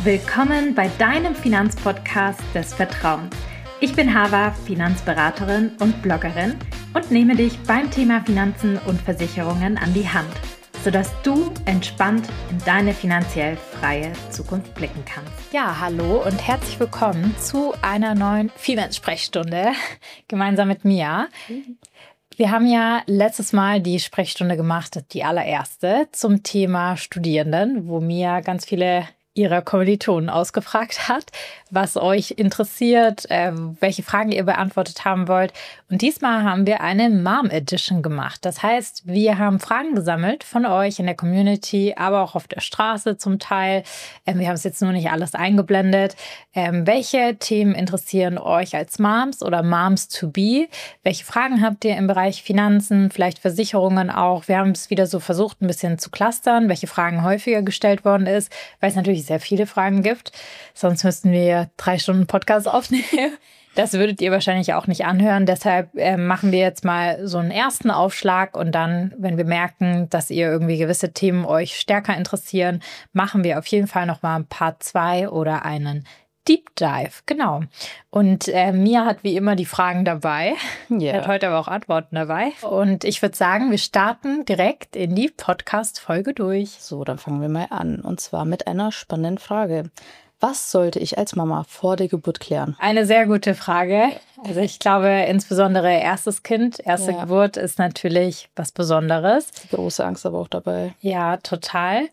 Willkommen bei deinem Finanzpodcast des Vertrauens. Ich bin Hava, Finanzberaterin und Bloggerin und nehme dich beim Thema Finanzen und Versicherungen an die Hand, sodass du entspannt in deine finanziell freie Zukunft blicken kannst. Ja, hallo und herzlich willkommen zu einer neuen Finanzsprechstunde gemeinsam mit Mia. Wir haben ja letztes Mal die Sprechstunde gemacht, die allererste, zum Thema Studierenden, wo Mia ganz viele ihrer Kommilitonen ausgefragt hat, was euch interessiert, welche Fragen ihr beantwortet haben wollt. Und diesmal haben wir eine Mom Edition gemacht. Das heißt, wir haben Fragen gesammelt von euch in der Community, aber auch auf der Straße zum Teil. Wir haben es jetzt nur nicht alles eingeblendet. Welche Themen interessieren euch als Moms oder Moms to be? Welche Fragen habt ihr im Bereich Finanzen, vielleicht Versicherungen auch? Wir haben es wieder so versucht, ein bisschen zu clustern, welche Fragen häufiger gestellt worden ist, weil es natürlich sehr viele Fragen gibt. Sonst müssten wir 3 Stunden Podcast aufnehmen. Das würdet ihr wahrscheinlich auch nicht anhören. Deshalb machen wir jetzt mal so einen ersten Aufschlag und dann, wenn wir merken, dass ihr irgendwie gewisse Themen euch stärker interessieren, machen wir auf jeden Fall nochmal ein Part 2 oder einen Deep Dive. Genau. Und Mia hat wie immer die Fragen dabei. Yeah. Hat heute aber auch Antworten dabei. Und ich würde sagen, wir starten direkt in die Podcast-Folge durch. So, dann fangen wir mal an. Und zwar mit einer spannenden Frage. Was sollte ich als Mama vor der Geburt klären? Eine sehr gute Frage. Also ich glaube, insbesondere erstes Kind, erste Geburt ist natürlich was Besonderes. Die große Angst aber auch dabei. Ja, total.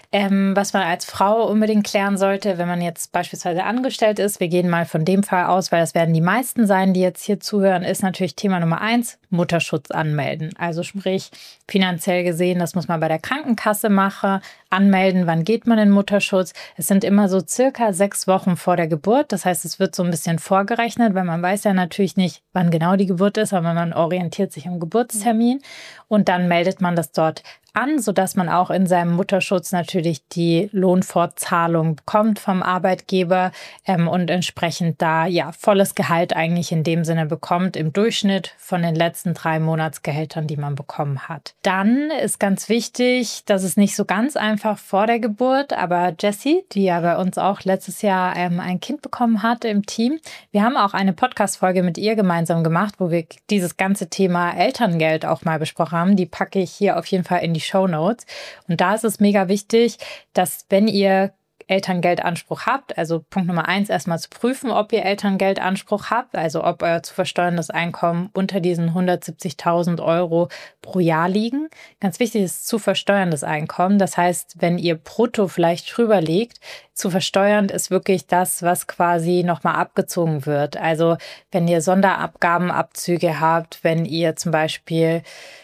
Was man als Frau unbedingt klären sollte, wenn man jetzt beispielsweise angestellt ist, wir gehen mal von dem Fall aus, weil das werden die meisten sein, die jetzt hier zuhören, ist natürlich Thema Nummer 1, Mutterschutz anmelden. Also sprich, finanziell gesehen, das muss man bei der Krankenkasse machen, anmelden, wann geht man in Mutterschutz. Es sind immer so circa 6 Wochen vor der Geburt. Das heißt, es wird so ein bisschen vorgerechnet, weil man weiß ja natürlich nicht, wann genau die Geburt ist, aber man orientiert sich am Geburtstermin und dann meldet man das dort an, sodass man auch in seinem Mutterschutz natürlich die Lohnfortzahlung bekommt vom Arbeitgeber und entsprechend da volles Gehalt eigentlich in dem Sinne bekommt im Durchschnitt von den letzten 3 Monatsgehältern, die man bekommen hat. Dann ist ganz wichtig, dass es nicht so ganz einfach vor der Geburt, aber Jessie, die ja bei uns auch letztes Jahr ein Kind bekommen hat im Team, wir haben auch eine Podcast-Folge mit ihr gemeinsam gemacht, wo wir dieses ganze Thema Elterngeld auch mal besprochen haben. Die packe ich hier auf jeden Fall in die Shownotes. Und da ist es mega wichtig, dass wenn ihr Elterngeldanspruch habt, also Punkt Nummer 1, erstmal zu prüfen, ob ihr Elterngeldanspruch habt, also ob euer zu versteuerndes Einkommen unter diesen 170.000 Euro pro Jahr liegen. Ganz wichtig ist zu versteuerndes Einkommen. Das heißt, wenn ihr brutto vielleicht drüber liegt, zu versteuern ist wirklich das, was quasi nochmal abgezogen wird. Also wenn ihr Sonderabgabenabzüge habt, wenn ihr zum Beispiel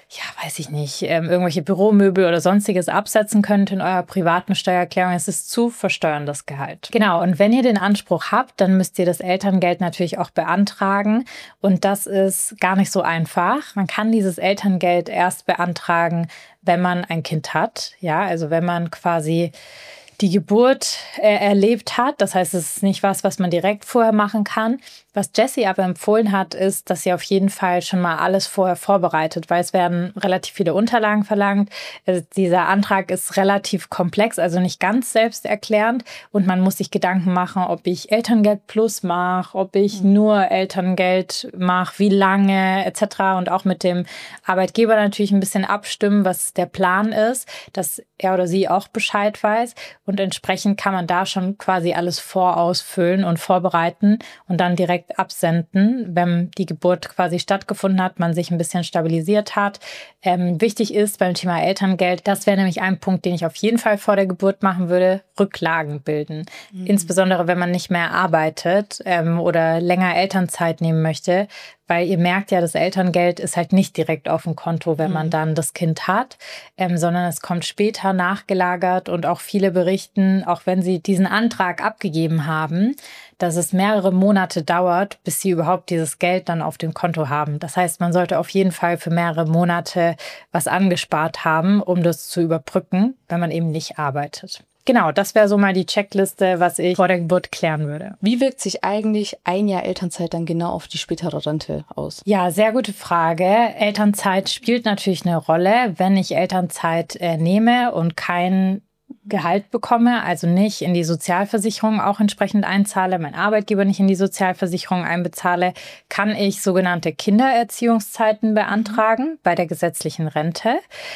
irgendwelche Büromöbel oder sonstiges absetzen könnt in eurer privaten Steuererklärung. Es ist zu versteuerndes Gehalt. Genau, und wenn ihr den Anspruch habt, dann müsst ihr das Elterngeld natürlich auch beantragen. Und das ist gar nicht so einfach. Man kann dieses Elterngeld erst beantragen, wenn man ein Kind hat. Ja, also wenn man quasi die Geburt erlebt hat. Das heißt, es ist nicht was man direkt vorher machen kann. Was Jessie aber empfohlen hat, ist, dass sie auf jeden Fall schon mal alles vorher vorbereitet, weil es werden relativ viele Unterlagen verlangt. Dieser Antrag ist relativ komplex, also nicht ganz selbsterklärend und man muss sich Gedanken machen, ob ich Elterngeld Plus mache, ob ich nur Elterngeld mache, wie lange etc. und auch mit dem Arbeitgeber natürlich ein bisschen abstimmen, was der Plan ist, dass er oder sie auch Bescheid weiß und entsprechend kann man da schon quasi alles vorausfüllen und vorbereiten und dann direkt absenden, wenn die Geburt quasi stattgefunden hat, man sich ein bisschen stabilisiert hat. Wichtig ist beim Thema Elterngeld, das wäre nämlich ein Punkt, den ich auf jeden Fall vor der Geburt machen würde, Rücklagen bilden. Insbesondere, wenn man nicht mehr arbeitet oder länger Elternzeit nehmen möchte, weil ihr merkt ja, das Elterngeld ist halt nicht direkt auf dem Konto, wenn man dann das Kind hat, sondern es kommt später nachgelagert und auch viele berichten, auch wenn sie diesen Antrag abgegeben haben, dass es mehrere Monate dauert, bis sie überhaupt dieses Geld dann auf dem Konto haben. Das heißt, man sollte auf jeden Fall für mehrere Monate was angespart haben, um das zu überbrücken, wenn man eben nicht arbeitet. Genau, das wäre so mal die Checkliste, was ich vor der Geburt klären würde. Wie wirkt sich eigentlich ein Jahr Elternzeit dann genau auf die spätere Rente aus? Ja, sehr gute Frage. Elternzeit spielt natürlich eine Rolle. Wenn ich Elternzeit nehme und kein Gehalt bekomme, also nicht in die Sozialversicherung auch entsprechend einzahle, mein Arbeitgeber nicht in die Sozialversicherung einbezahle, kann ich sogenannte Kindererziehungszeiten beantragen bei der gesetzlichen Rente.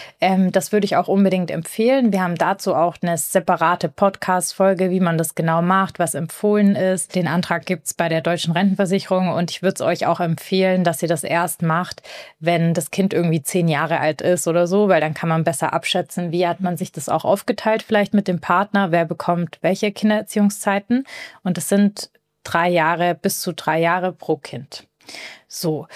Das würde ich auch unbedingt empfehlen. Wir haben dazu auch eine separate Podcast-Folge, wie man das genau macht, was empfohlen ist. Den Antrag gibt es bei der Deutschen Rentenversicherung und ich würde es euch auch empfehlen, dass ihr das erst macht, wenn das Kind irgendwie 10 Jahre alt ist oder so, weil dann kann man besser abschätzen, wie hat man sich das auch aufgeteilt, vielleicht mit dem Partner, wer bekommt welche Kindererziehungszeiten. Und es sind 3 Jahre, bis zu 3 Jahre pro Kind. So.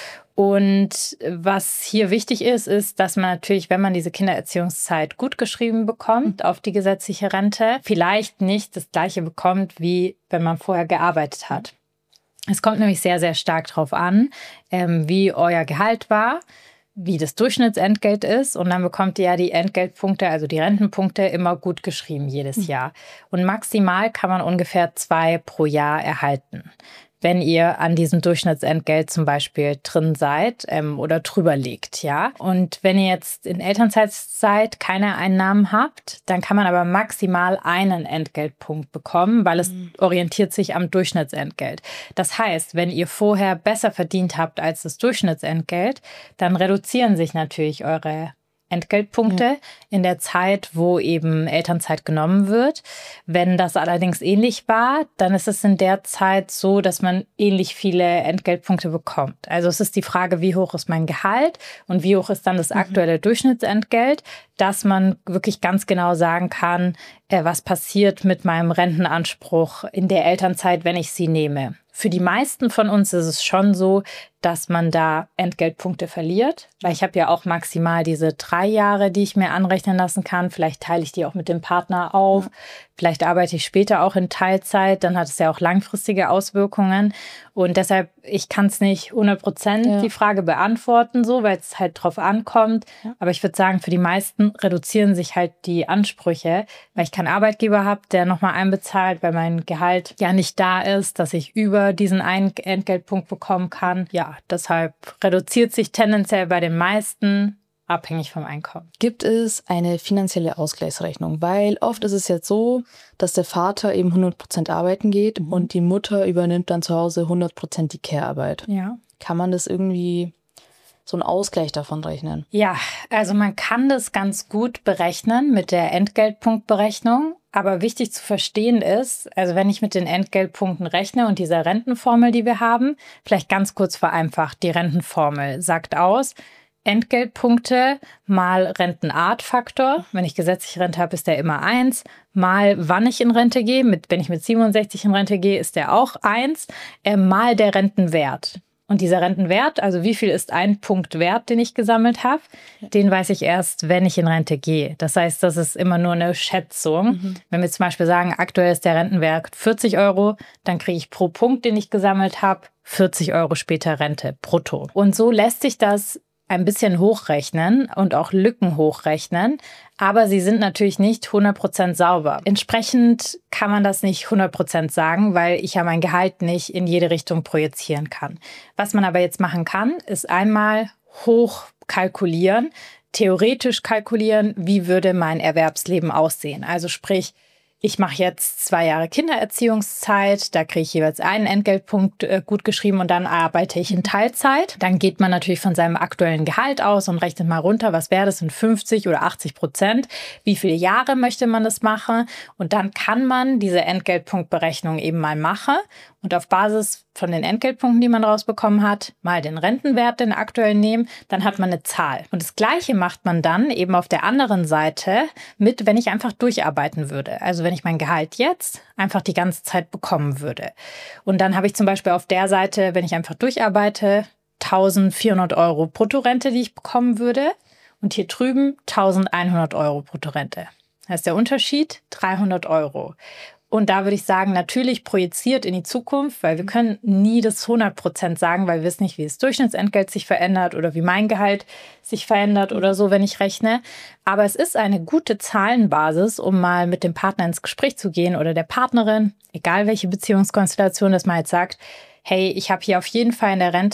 Und was hier wichtig ist, ist, dass man natürlich, wenn man diese Kindererziehungszeit gut geschrieben bekommt auf die gesetzliche Rente, vielleicht nicht das Gleiche bekommt, wie wenn man vorher gearbeitet hat. Es kommt nämlich sehr, sehr stark darauf an, wie euer Gehalt war, wie das Durchschnittsentgelt ist und dann bekommt ihr ja die Entgeltpunkte, also die Rentenpunkte, immer gut geschrieben jedes Jahr. Und maximal kann man ungefähr 2 pro Jahr erhalten, wenn ihr an diesem Durchschnittsentgelt zum Beispiel drin seid oder drüber liegt, ja. Und wenn ihr jetzt in Elternzeit seid, keine Einnahmen habt, dann kann man aber maximal einen Entgeltpunkt bekommen, weil es orientiert sich am Durchschnittsentgelt. Das heißt, wenn ihr vorher besser verdient habt als das Durchschnittsentgelt, dann reduzieren sich natürlich eure Entgeltpunkte in der Zeit, wo eben Elternzeit genommen wird. Wenn das allerdings ähnlich war, dann ist es in der Zeit so, dass man ähnlich viele Entgeltpunkte bekommt. Also es ist die Frage, wie hoch ist mein Gehalt und wie hoch ist dann das aktuelle Durchschnittsentgelt, dass man wirklich ganz genau sagen kann, was passiert mit meinem Rentenanspruch in der Elternzeit, wenn ich sie nehme. Für die meisten von uns ist es schon so, dass man da Entgeltpunkte verliert, weil ich habe ja auch maximal diese 3 Jahre, die ich mir anrechnen lassen kann. Vielleicht teile ich die auch mit dem Partner auf. Vielleicht arbeite ich später auch in Teilzeit. Dann hat es ja auch langfristige Auswirkungen. Und deshalb, ich kann es nicht 100% die Frage beantworten, so, weil es halt drauf ankommt. Ja. Aber ich würde sagen, für die meisten reduzieren sich halt die Ansprüche, weil ich keinen Arbeitgeber habe, der nochmal einbezahlt, weil mein Gehalt ja nicht da ist, dass ich über diesen einen Entgeltpunkt bekommen kann. Ja, deshalb reduziert sich tendenziell bei den meisten abhängig vom Einkommen. Gibt es eine finanzielle Ausgleichsrechnung? Weil oft ist es jetzt so, dass der Vater eben 100% arbeiten geht und die Mutter übernimmt dann zu Hause 100% die Care-Arbeit. Ja. Kann man das irgendwie so einen Ausgleich davon rechnen? Ja, also man kann das ganz gut berechnen mit der Entgeltpunktberechnung. Aber wichtig zu verstehen ist, also wenn ich mit den Entgeltpunkten rechne und dieser Rentenformel, die wir haben, vielleicht ganz kurz vereinfacht, die Rentenformel sagt aus, Entgeltpunkte mal Rentenartfaktor, wenn ich gesetzliche Rente habe, ist der immer 1, mal wann ich in Rente gehe, wenn ich mit 67 in Rente gehe, ist der auch 1, mal der Rentenwert. Und dieser Rentenwert, also wie viel ist ein Punkt wert, den ich gesammelt habe, den weiß ich erst, wenn ich in Rente gehe. Das heißt, das ist immer nur eine Schätzung. Wenn wir zum Beispiel sagen, aktuell ist der Rentenwert 40 €, dann kriege ich pro Punkt, den ich gesammelt habe, 40 € später Rente brutto. Und so lässt sich das ein bisschen hochrechnen und auch Lücken hochrechnen, aber sie sind natürlich nicht 100% sauber. Entsprechend kann man das nicht 100% sagen, weil ich ja mein Gehalt nicht in jede Richtung projizieren kann. Was man aber jetzt machen kann, ist einmal hoch kalkulieren, theoretisch kalkulieren, wie würde mein Erwerbsleben aussehen. Also sprich, ich mache jetzt 2 Jahre Kindererziehungszeit, da kriege ich jeweils einen Entgeltpunkt gut geschrieben und dann arbeite ich in Teilzeit. Dann geht man natürlich von seinem aktuellen Gehalt aus und rechnet mal runter, was wäre das in 50 oder 80%, wie viele Jahre möchte man das machen und dann kann man diese Entgeltpunktberechnung eben mal machen und auf Basis von den Entgeltpunkten, die man rausbekommen hat, mal den Rentenwert, den aktuellen nehmen, dann hat man eine Zahl. Und das Gleiche macht man dann eben auf der anderen Seite mit, wenn ich einfach durcharbeiten würde. Also wenn ich mein Gehalt jetzt einfach die ganze Zeit bekommen würde. Und dann habe ich zum Beispiel auf der Seite, wenn ich einfach durcharbeite, 1.400 € Bruttorente, die ich bekommen würde. Und hier drüben 1.100 € Bruttorente. Das ist der Unterschied, 300 €. Und da würde ich sagen, natürlich projiziert in die Zukunft, weil wir können nie das 100% sagen, weil wir wissen nicht, wie das Durchschnittsentgelt sich verändert oder wie mein Gehalt sich verändert oder so, wenn ich rechne. Aber es ist eine gute Zahlenbasis, um mal mit dem Partner ins Gespräch zu gehen oder der Partnerin, egal welche Beziehungskonstellation, dass man jetzt sagt, hey, ich habe hier auf jeden Fall in der Rente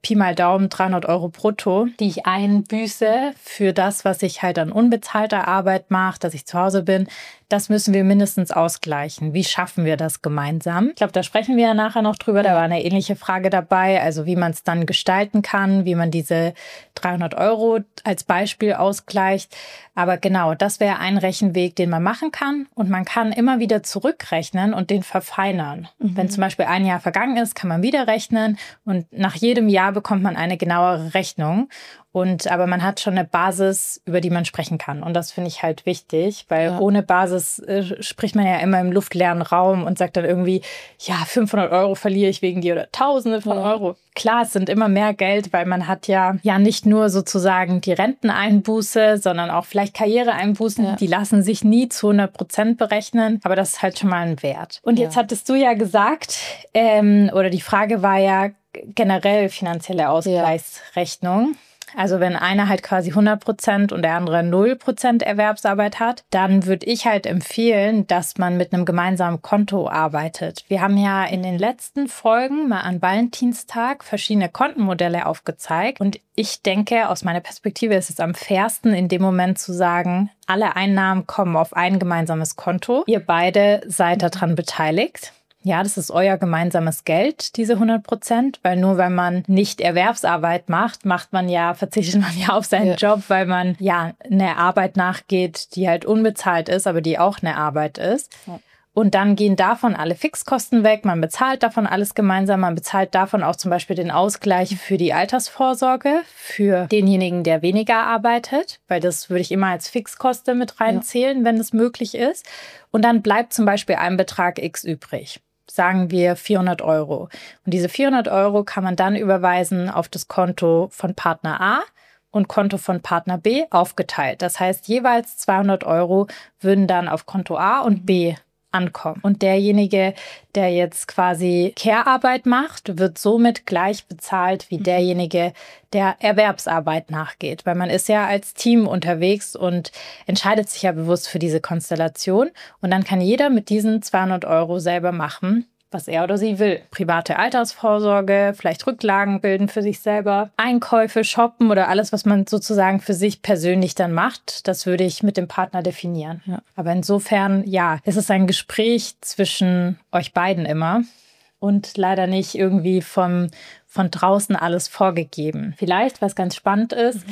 Pi mal Daumen 300 Euro brutto, die ich einbüße für das, was ich halt an unbezahlter Arbeit mache, dass ich zu Hause bin. Das müssen wir mindestens ausgleichen. Wie schaffen wir das gemeinsam? Ich glaube, da sprechen wir ja nachher noch drüber. Da war eine ähnliche Frage dabei, also wie man es dann gestalten kann, wie man diese 300 Euro als Beispiel ausgleicht. Aber genau, das wäre ein Rechenweg, den man machen kann. Und man kann immer wieder zurückrechnen und den verfeinern. Wenn zum Beispiel ein Jahr vergangen ist, kann man wieder rechnen. Und nach jedem Jahr bekommt man eine genauere Rechnung. Aber man hat schon eine Basis, über die man sprechen kann. Und das finde ich halt wichtig, weil ohne Basis spricht man ja immer im luftleeren Raum und sagt dann irgendwie, ja, 500 Euro verliere ich wegen dir oder Tausende von Euro. Klar, es sind immer mehr Geld, weil man hat ja nicht nur sozusagen die Renteneinbuße, sondern auch vielleicht Karriereeinbußen. Ja. Die lassen sich nie zu 100% berechnen, aber das ist halt schon mal ein Wert. Und jetzt hattest du ja gesagt, oder die Frage war ja generell finanzielle Ausgleichsrechnung. Also wenn einer halt quasi 100% und der andere 0% Erwerbsarbeit hat, dann würde ich halt empfehlen, dass man mit einem gemeinsamen Konto arbeitet. Wir haben ja in den letzten Folgen mal an Valentinstag verschiedene Kontenmodelle aufgezeigt. Und ich denke, aus meiner Perspektive ist es am fairsten, in dem Moment zu sagen, alle Einnahmen kommen auf ein gemeinsames Konto. Ihr beide seid daran beteiligt. Ja, das ist euer gemeinsames Geld, diese 100%, weil nur wenn man nicht Erwerbsarbeit macht, verzichtet man ja auf seinen Job, weil man eine Arbeit nachgeht, die halt unbezahlt ist, aber die auch eine Arbeit ist. Ja. Und dann gehen davon alle Fixkosten weg, man bezahlt davon alles gemeinsam, man bezahlt davon auch zum Beispiel den Ausgleich für die Altersvorsorge, für denjenigen, der weniger arbeitet, weil das würde ich immer als Fixkoste mit reinzählen, wenn es möglich ist. Und dann bleibt zum Beispiel ein Betrag X übrig. Sagen wir 400 Euro. Und diese 400 Euro kann man dann überweisen auf das Konto von Partner A und Konto von Partner B aufgeteilt. Das heißt, jeweils 200 Euro würden dann auf Konto A und B ankommen. Und derjenige, der jetzt quasi Care-Arbeit macht, wird somit gleich bezahlt wie derjenige, der Erwerbsarbeit nachgeht. Weil man ist ja als Team unterwegs und entscheidet sich ja bewusst für diese Konstellation. Und dann kann jeder mit diesen 200 Euro selber machen, was er oder sie will. Private Altersvorsorge, vielleicht Rücklagen bilden für sich selber, Einkäufe, shoppen oder alles, was man sozusagen für sich persönlich dann macht, das würde ich mit dem Partner definieren. Ja. Aber insofern, es ist ein Gespräch zwischen euch beiden immer und leider nicht irgendwie von draußen alles vorgegeben. Vielleicht, was ganz spannend ist,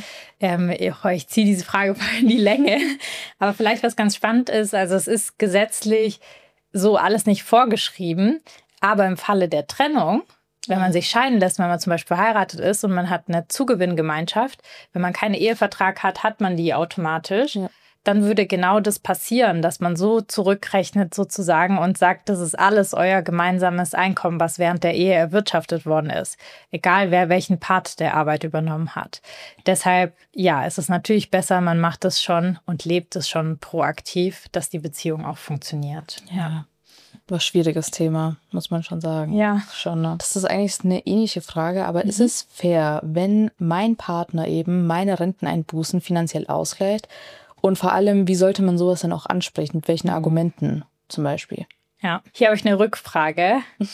ich ziehe diese Frage mal in die Länge, aber vielleicht, was ganz spannend ist, also es ist gesetzlich so alles nicht vorgeschrieben, aber im Falle der Trennung, wenn man sich scheiden lässt, wenn man zum Beispiel verheiratet ist und man hat eine Zugewinngemeinschaft, wenn man keinen Ehevertrag hat, hat man die automatisch, dann würde genau das passieren, dass man so zurückrechnet sozusagen und sagt, das ist alles euer gemeinsames Einkommen, was während der Ehe erwirtschaftet worden ist. Egal, wer welchen Part der Arbeit übernommen hat. Deshalb, es ist natürlich besser, man macht es schon und lebt es schon proaktiv, dass die Beziehung auch funktioniert. Ja. Was schwieriges Thema, muss man schon sagen. Ja. Schon. Ne? Das ist eigentlich eine ähnliche Frage, aber ist es fair, wenn mein Partner eben meine Renteneinbußen finanziell ausgleicht? Und vor allem, wie sollte man sowas dann auch ansprechen? Mit welchen Argumenten zum Beispiel? Ja, hier habe ich eine Rückfrage.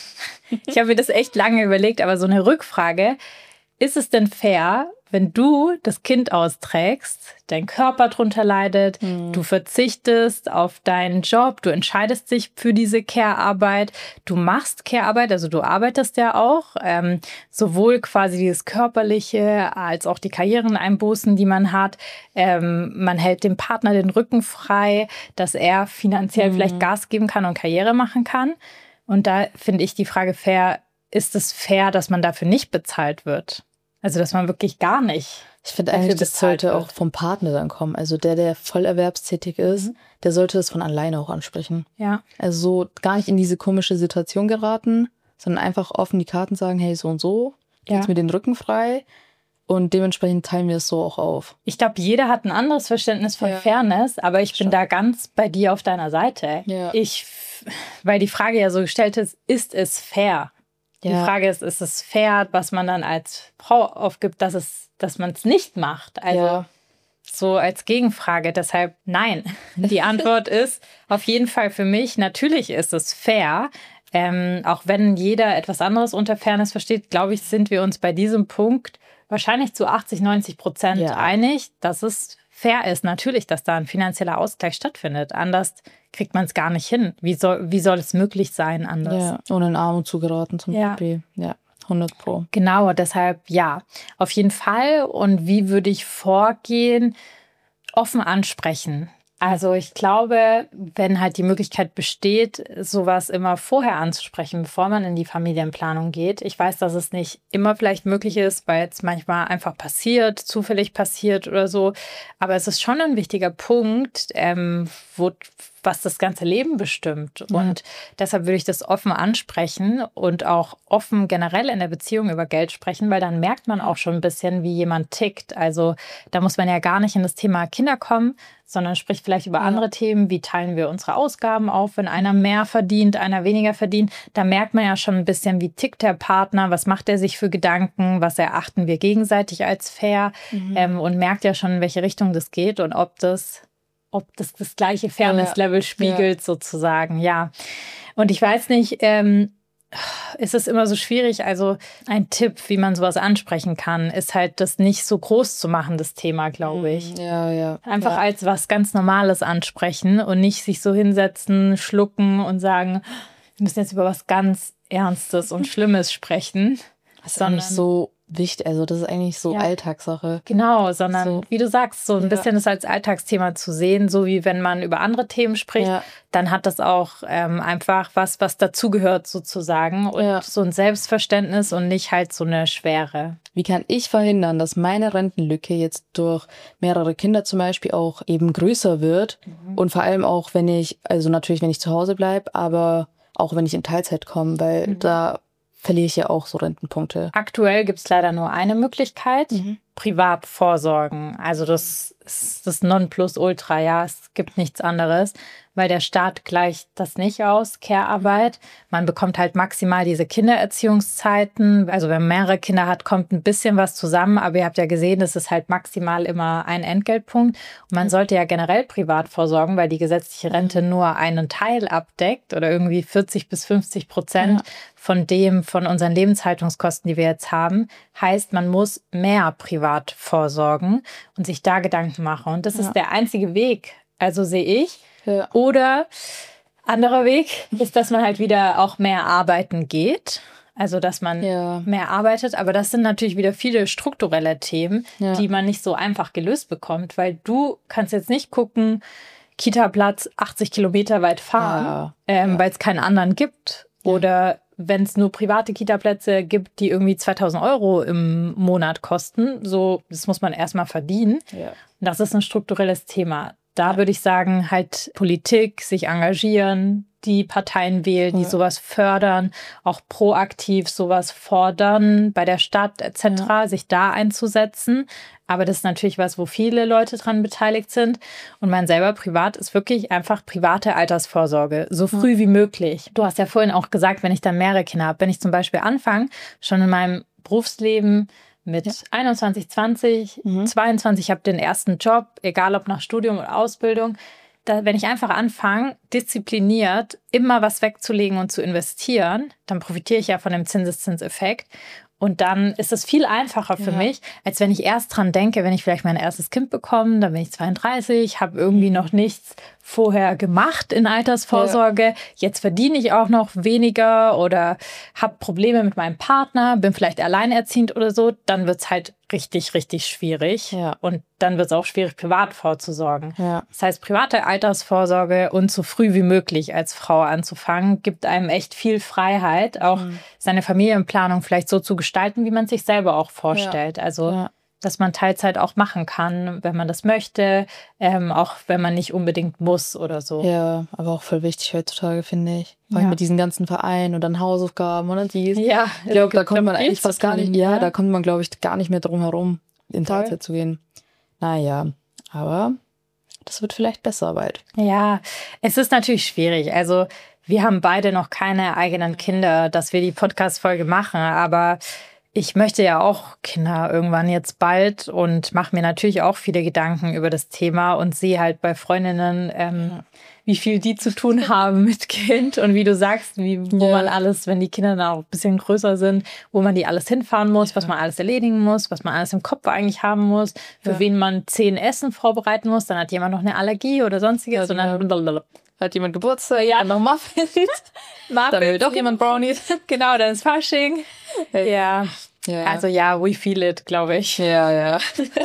Ich habe mir das echt lange überlegt, aber so eine Rückfrage. Ist es denn fair, wenn du das Kind austrägst, dein Körper drunter leidet, du verzichtest auf deinen Job, du entscheidest dich für diese Care-Arbeit, du machst Care-Arbeit, also du arbeitest ja auch, sowohl quasi dieses Körperliche als auch die Karriereneinbußen, die man hat. Man hält dem Partner den Rücken frei, dass er finanziell vielleicht Gas geben kann und Karriere machen kann. Und da finde ich die Frage fair, ist es fair, dass man dafür nicht bezahlt wird? Also, dass man wirklich gar nicht. Ich finde eigentlich, das sollte auch vom Partner dann kommen. Also der voll erwerbstätig ist, der sollte das von alleine auch ansprechen. Ja. Also so gar nicht in diese komische Situation geraten, sondern einfach offen die Karten sagen, hey, so und so, jetzt mir den Rücken frei. Und dementsprechend teilen wir es so auch auf. Ich glaube, jeder hat ein anderes Verständnis von Fairness, aber ich bin da ganz bei dir auf deiner Seite. Ja. Weil die Frage ja so gestellt ist es fair? Die Frage ist es fair, was man dann als Frau aufgibt, dass man es nicht macht? Also so als Gegenfrage. Deshalb nein. Die Antwort ist auf jeden Fall für mich, natürlich ist es fair, Auch wenn jeder etwas anderes unter Fairness versteht, glaube ich, sind wir uns bei diesem Punkt wahrscheinlich zu 80-90% einig, dass es fair ist. Natürlich, dass da ein finanzieller Ausgleich stattfindet. Anders kriegt man es gar nicht hin. Wie soll es möglich sein anders? Ja, ohne in Armut zu geraten zum Beispiel. Ja, 100%. Genau, deshalb ja, auf jeden Fall. Und wie würde ich vorgehen? Offen ansprechen. Also ich glaube, wenn halt die Möglichkeit besteht, sowas immer vorher anzusprechen, bevor man in die Familienplanung geht. Ich weiß, dass es nicht immer vielleicht möglich ist, weil es manchmal einfach passiert, zufällig passiert oder so. Aber es ist schon ein wichtiger Punkt, was das ganze Leben bestimmt. Und deshalb würde ich das offen ansprechen und auch offen generell in der Beziehung über Geld sprechen, weil dann merkt man auch schon ein bisschen, wie jemand tickt. Also da muss man ja gar nicht in das Thema Kinder kommen, sondern spricht vielleicht über andere Themen. Wie teilen wir unsere Ausgaben auf, wenn einer mehr verdient, einer weniger verdient? Da merkt man ja schon ein bisschen, wie tickt der Partner, was macht er sich für Gedanken, was erachten wir gegenseitig als fair und merkt ja schon, in welche Richtung das geht und ob das gleiche Fairness-Level spiegelt sozusagen, ja. Und ich weiß nicht, ist es immer so schwierig, also ein Tipp, wie man sowas ansprechen kann, ist halt, das nicht so groß zu machen, das Thema, glaube ich. Ja. Einfach als was ganz Normales ansprechen und nicht sich so hinsetzen, schlucken und sagen, wir müssen jetzt über was ganz Ernstes und Schlimmes sprechen. Das ist auch nicht so wichtig, also das ist eigentlich so Alltagssache. Genau, sondern wie du sagst, so ein bisschen das als Alltagsthema zu sehen, so wie wenn man über andere Themen spricht, dann hat das auch einfach was dazugehört sozusagen und so ein Selbstverständnis und nicht halt so eine Schwere. Wie kann ich verhindern, dass meine Rentenlücke jetzt durch mehrere Kinder zum Beispiel auch eben größer wird und vor allem auch, wenn ich zu Hause bleibe, aber auch wenn ich in Teilzeit komme, weil da verliere ich ja auch so Rentenpunkte. Aktuell gibt es leider nur eine Möglichkeit, privat vorsorgen. Also das ist das Nonplusultra, ja, es gibt nichts anderes, weil der Staat gleicht das nicht aus, Care-Arbeit. Man bekommt halt maximal diese Kindererziehungszeiten. Also wenn man mehrere Kinder hat, kommt ein bisschen was zusammen, aber ihr habt ja gesehen, das ist halt maximal immer ein Entgeltpunkt. Und man sollte ja generell privat vorsorgen, weil die gesetzliche Rente nur einen Teil abdeckt oder irgendwie 40-50% von unseren Lebenshaltungskosten, die wir jetzt haben. Heißt, man muss mehr privat vorsorgen und sich da Gedanken machen. Und das ist der einzige Weg, also sehe ich. Ja. Oder anderer Weg ist, dass man halt wieder auch mehr arbeiten geht. Also, dass man mehr arbeitet. Aber das sind natürlich wieder viele strukturelle Themen, die man nicht so einfach gelöst bekommt. Weil du kannst jetzt nicht gucken, Kita-Platz 80 Kilometer weit fahren, weil es keinen anderen gibt. Oder wenn es nur private Kita-Plätze gibt, die irgendwie 2.000 € im Monat kosten. So, das muss man erstmal verdienen. Ja. Das ist ein strukturelles Thema. Da würde ich sagen, halt Politik, sich engagieren, die Parteien wählen, die sowas fördern, auch proaktiv sowas fordern, bei der Stadt etc., sich da einzusetzen. Aber das ist natürlich was, wo viele Leute dran beteiligt sind. Und man selber privat ist wirklich einfach private Altersvorsorge, so früh wie möglich. Du hast ja vorhin auch gesagt, wenn ich dann mehrere Kinder habe, wenn ich zum Beispiel anfange, schon in meinem Berufsleben mit 21, 20, 22, ich habe den ersten Job, egal ob nach Studium oder Ausbildung. Wenn ich einfach anfange, diszipliniert immer was wegzulegen und zu investieren, dann profitiere ich ja von dem Zinseszinseffekt. Und dann ist es viel einfacher für mich, als wenn ich erst dran denke, wenn ich vielleicht mein erstes Kind bekomme, dann bin ich 32, habe irgendwie noch nichts vorher gemacht in Altersvorsorge. Ja. Jetzt verdiene ich auch noch weniger oder habe Probleme mit meinem Partner, bin vielleicht alleinerziehend oder so. Dann wird es halt richtig, richtig schwierig. Ja. Und dann wird es auch schwierig, privat vorzusorgen. Ja. Das heißt, private Altersvorsorge und so früh wie möglich als Frau anzufangen, gibt einem echt viel Freiheit, auch seine Familienplanung vielleicht so zu gestalten, wie man es sich selber auch vorstellt. Ja. Also dass man Teilzeit auch machen kann, wenn man das möchte, auch wenn man nicht unbedingt muss oder so. Ja, aber auch voll wichtig heutzutage, finde ich. Vor allem mit diesen ganzen Vereinen und dann Hausaufgaben und dies. Ja, ich glaube, da kommt man eigentlich fast gar nicht, da kommt man, glaube ich, gar nicht mehr drum herum, in Teilzeit zu gehen. Naja, aber das wird vielleicht besser bald. Ja, es ist natürlich schwierig. Also wir haben beide noch keine eigenen Kinder, dass wir die Podcast-Folge machen, aber Ich möchte ja auch Kinder irgendwann jetzt bald und mache mir natürlich auch viele Gedanken über das Thema und sehe halt bei Freundinnen, wie viel die zu tun haben mit Kind und wie du sagst, wo man alles, wenn die Kinder dann auch ein bisschen größer sind, wo man die alles hinfahren muss, was man alles erledigen muss, was man alles im Kopf eigentlich haben muss, für wen man 10 Essen vorbereiten muss, dann hat jemand noch eine Allergie oder sonstiges. Und dann hat jemand Geburtstag, noch Muffins. Dann will doch jemand Brownies. Genau, dann ist Fasching. Ja. Also we feel it, glaube ich. Ja.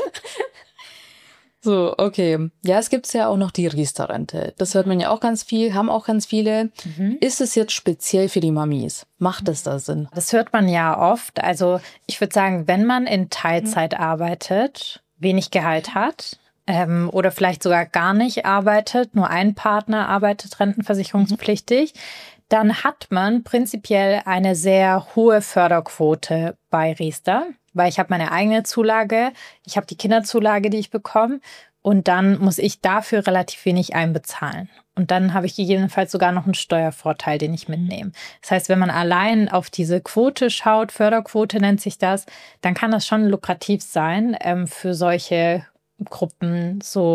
So, okay. Ja, es gibt ja auch noch die Riester-Rente. Das hört man ja auch ganz viel, haben auch ganz viele. Ist es jetzt speziell für die Mamis? Macht es da Sinn? Das hört man ja oft. Also ich würde sagen, wenn man in Teilzeit arbeitet, wenig Gehalt hat, oder vielleicht sogar gar nicht arbeitet, nur ein Partner arbeitet rentenversicherungspflichtig, dann hat man prinzipiell eine sehr hohe Förderquote bei Riester, weil ich habe meine eigene Zulage, ich habe die Kinderzulage, die ich bekomme und dann muss ich dafür relativ wenig einbezahlen. Und dann habe ich gegebenenfalls sogar noch einen Steuervorteil, den ich mitnehme. Das heißt, wenn man allein auf diese Quote schaut, Förderquote nennt sich das, dann kann das schon lukrativ sein für solche Gruppen,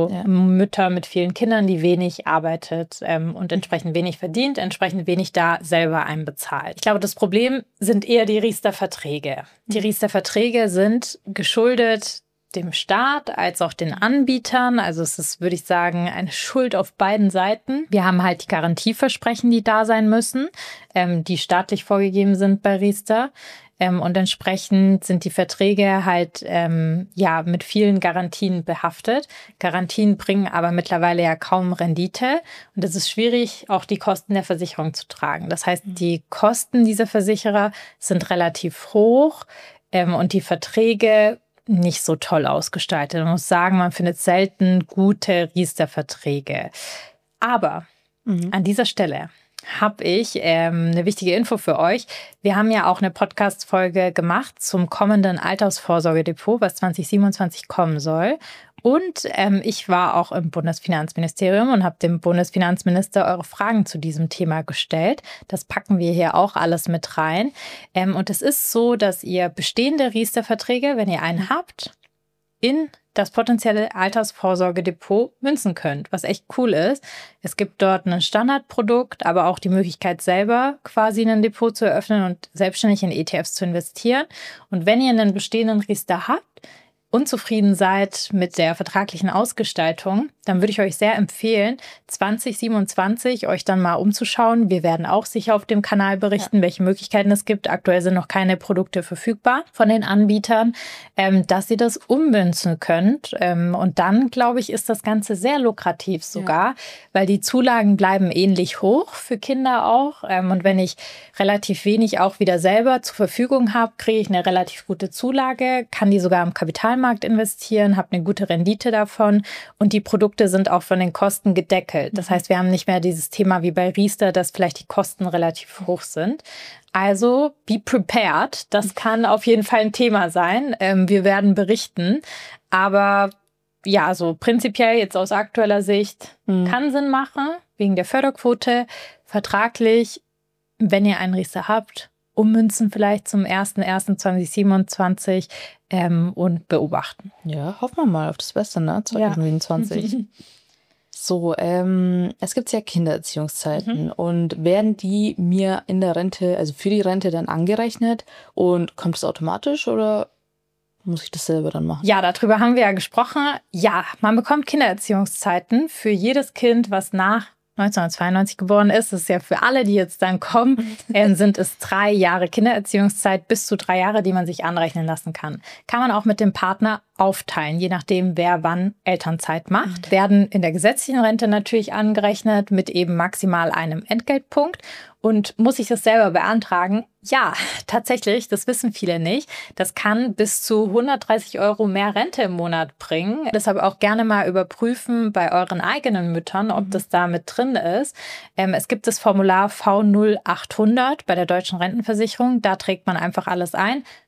Mütter mit vielen Kindern, die wenig arbeitet und entsprechend wenig verdient, entsprechend wenig da selber einbezahlt. Ich glaube, das Problem sind eher die Riester-Verträge. Die Riester-Verträge sind geschuldet dem Staat als auch den Anbietern. Also es ist, würde ich sagen, eine Schuld auf beiden Seiten. Wir haben halt die Garantieversprechen, die da sein müssen, die staatlich vorgegeben sind bei Riester. Und entsprechend sind die Verträge halt mit vielen Garantien behaftet. Garantien bringen aber mittlerweile ja kaum Rendite. Und es ist schwierig, auch die Kosten der Versicherung zu tragen. Das heißt, die Kosten dieser Versicherer sind relativ hoch und die Verträge nicht so toll ausgestaltet. Man muss sagen, man findet selten gute Riester-Verträge. Aber an dieser Stelle habe ich eine wichtige Info für euch. Wir haben ja auch eine Podcast-Folge gemacht zum kommenden Altersvorsorgedepot, was 2027 kommen soll. Und ich war auch im Bundesfinanzministerium und habe dem Bundesfinanzminister eure Fragen zu diesem Thema gestellt. Das packen wir hier auch alles mit rein. Und es ist so, dass ihr bestehende Riester-Verträge, wenn ihr einen habt, in das potenzielle Altersvorsorgedepot münzen könnt, was echt cool ist. Es gibt dort ein Standardprodukt, aber auch die Möglichkeit, selber quasi ein Depot zu eröffnen und selbstständig in ETFs zu investieren. Und wenn ihr einen bestehenden Riester habt, unzufrieden seid mit der vertraglichen Ausgestaltung, dann würde ich euch sehr empfehlen, 2027 euch dann mal umzuschauen. Wir werden auch sicher auf dem Kanal berichten, welche Möglichkeiten es gibt. Aktuell sind noch keine Produkte verfügbar von den Anbietern, dass ihr das ummünzen könnt. Und dann, glaube ich, ist das Ganze sehr lukrativ sogar, weil die Zulagen bleiben ähnlich hoch für Kinder auch. Und wenn ich relativ wenig auch wieder selber zur Verfügung habe, kriege ich eine relativ gute Zulage, kann die sogar am Kapitalmarkt investieren, habe eine gute Rendite davon und die Produkte sind auch von den Kosten gedeckelt. Das heißt, wir haben nicht mehr dieses Thema wie bei Riester, dass vielleicht die Kosten relativ hoch sind. Also be prepared. Das kann auf jeden Fall ein Thema sein. Wir werden berichten. Aber ja, so prinzipiell jetzt aus aktueller Sicht kann Sinn machen, wegen der Förderquote. Vertraglich, wenn ihr einen Riester habt, ummünzen vielleicht zum 01.01.2027 und beobachten. Ja, hoffen wir mal auf das Beste, ne? 2027. Ja. So, es gibt ja Kindererziehungszeiten und werden die mir in der Rente, also für die Rente dann angerechnet und kommt das automatisch oder muss ich das selber dann machen? Ja, darüber haben wir ja gesprochen. Ja, man bekommt Kindererziehungszeiten für jedes Kind, was nach 1992 geboren ist. Das ist ja für alle, die jetzt dann kommen, sind es 3 Jahre Kindererziehungszeit, bis zu 3 Jahre, die man sich anrechnen lassen kann. Kann man auch mit dem Partner aufteilen, je nachdem, wer wann Elternzeit macht. Werden in der gesetzlichen Rente natürlich angerechnet mit eben maximal einem Entgeltpunkt. Und muss ich das selber beantragen? Ja, tatsächlich, das wissen viele nicht. Das kann bis zu 130 € mehr Rente im Monat bringen. Deshalb auch gerne mal überprüfen bei euren eigenen Müttern, ob das da mit drin ist. Es gibt das Formular V0800 bei der Deutschen Rentenversicherung. Da trägt man einfach alles ein.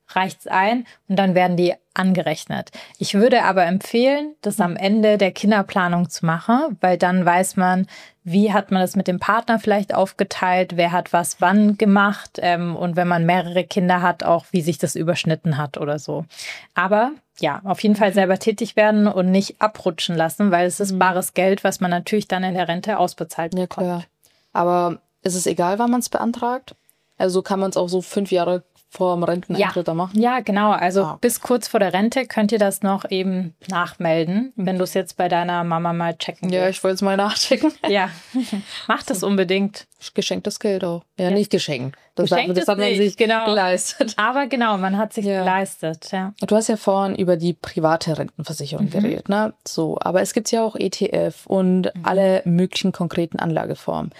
reicht's ein und dann werden die angerechnet. Ich würde aber empfehlen, das am Ende der Kinderplanung zu machen, weil dann weiß man, wie hat man das mit dem Partner vielleicht aufgeteilt, wer hat was wann gemacht und wenn man mehrere Kinder hat, auch wie sich das überschnitten hat oder so. Aber ja, auf jeden Fall selber tätig werden und nicht abrutschen lassen, weil es ist bares Geld, was man natürlich dann in der Rente ausbezahlt bekommt. Ja, klar. Aber ist es egal, wann man es beantragt? Also kann man es auch so 5 Jahre vor dem Renteneintritt machen? Ja, genau. Also bis kurz vor der Rente könnt ihr das noch eben nachmelden, wenn du es jetzt bei deiner Mama mal checken willst. Ja, ich wollte es mal nachchecken. Ja, mach das unbedingt. Geschenktes Geld auch. Ja, nicht geschenkt. Das hat man sich geleistet. Aber genau, man hat sich geleistet. Ja. Du hast ja vorhin über die private Rentenversicherung geredet, ne? So, aber es gibt ja auch ETF und alle möglichen konkreten Anlageformen.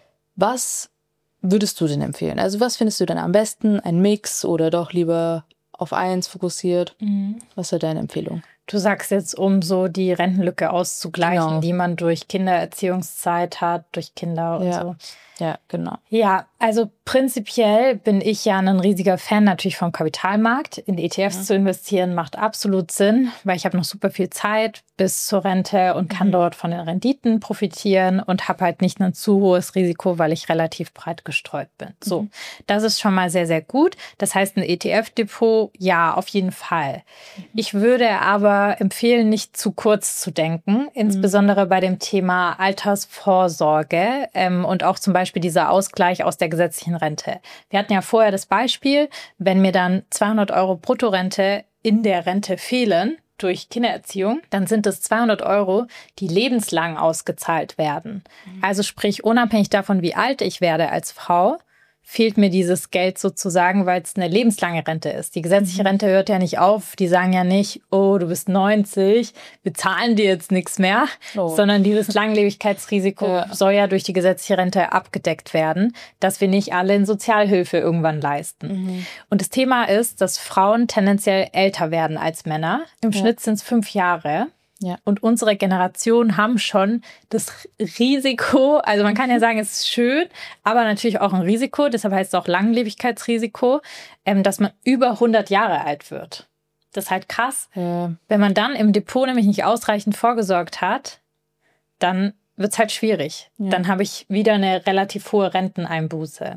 Was würdest du denn empfehlen? Also was findest du denn am besten? Ein Mix oder doch lieber auf eins fokussiert? Was wäre deine Empfehlung? Du sagst jetzt, um so die Rentenlücke auszugleichen, die man durch Kindererziehungszeit hat, durch Kinder und so. Ja, genau. Ja, also prinzipiell bin ich ja ein riesiger Fan natürlich vom Kapitalmarkt. In ETFs zu investieren macht absolut Sinn, weil ich habe noch super viel Zeit bis zur Rente und kann dort von den Renditen profitieren und habe halt nicht ein zu hohes Risiko, weil ich relativ breit gestreut bin. So, das ist schon mal sehr, sehr gut. Das heißt, ein ETF-Depot, ja, auf jeden Fall. Ich würde aber empfehlen, nicht zu kurz zu denken, insbesondere bei dem Thema Altersvorsorge und auch zum Beispiel dieser Ausgleich aus der gesetzlichen Rente. Wir hatten ja vorher das Beispiel, wenn mir dann 200 € Bruttorente in der Rente fehlen durch Kindererziehung, dann sind es 200 €, die lebenslang ausgezahlt werden. Also sprich, unabhängig davon, wie alt ich werde als Frau, fehlt mir dieses Geld sozusagen, weil es eine lebenslange Rente ist. Die gesetzliche Rente hört ja nicht auf. Die sagen ja nicht, oh, du bist 90, wir zahlen dir jetzt nichts mehr, sondern dieses Langlebigkeitsrisiko soll ja durch die gesetzliche Rente abgedeckt werden, dass wir nicht alle in Sozialhilfe irgendwann leisten. Und das Thema ist, dass Frauen tendenziell älter werden als Männer. Im Schnitt sind es 5 Jahre. Ja. Und unsere Generation haben schon das Risiko, also man kann ja sagen, es ist schön, aber natürlich auch ein Risiko, deshalb heißt es auch Langlebigkeitsrisiko, dass man über 100 Jahre alt wird. Das ist halt krass. Ja. Wenn man dann im Depot nämlich nicht ausreichend vorgesorgt hat, dann wird es halt schwierig. Ja. Dann habe ich wieder eine relativ hohe Renteneinbuße.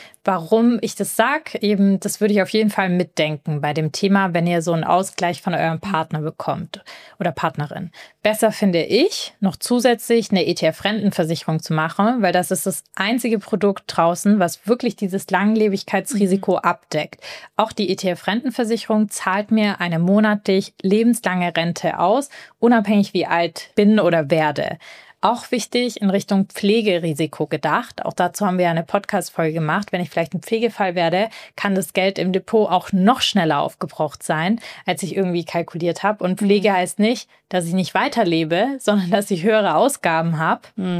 Warum ich das sage, eben, das würde ich auf jeden Fall mitdenken bei dem Thema, wenn ihr so einen Ausgleich von eurem Partner bekommt oder Partnerin. Besser finde ich, noch zusätzlich eine ETF-Rentenversicherung zu machen, weil das ist das einzige Produkt draußen, was wirklich dieses Langlebigkeitsrisiko abdeckt. Auch die ETF-Rentenversicherung zahlt mir eine monatlich lebenslange Rente aus, unabhängig wie alt bin oder werde. Auch wichtig in Richtung Pflegerisiko gedacht. Auch dazu haben wir eine Podcast-Folge gemacht. Wenn ich vielleicht ein Pflegefall werde, kann das Geld im Depot auch noch schneller aufgebraucht sein, als ich irgendwie kalkuliert habe. Und Pflege heißt nicht, dass ich nicht weiterlebe, sondern dass ich höhere Ausgaben habe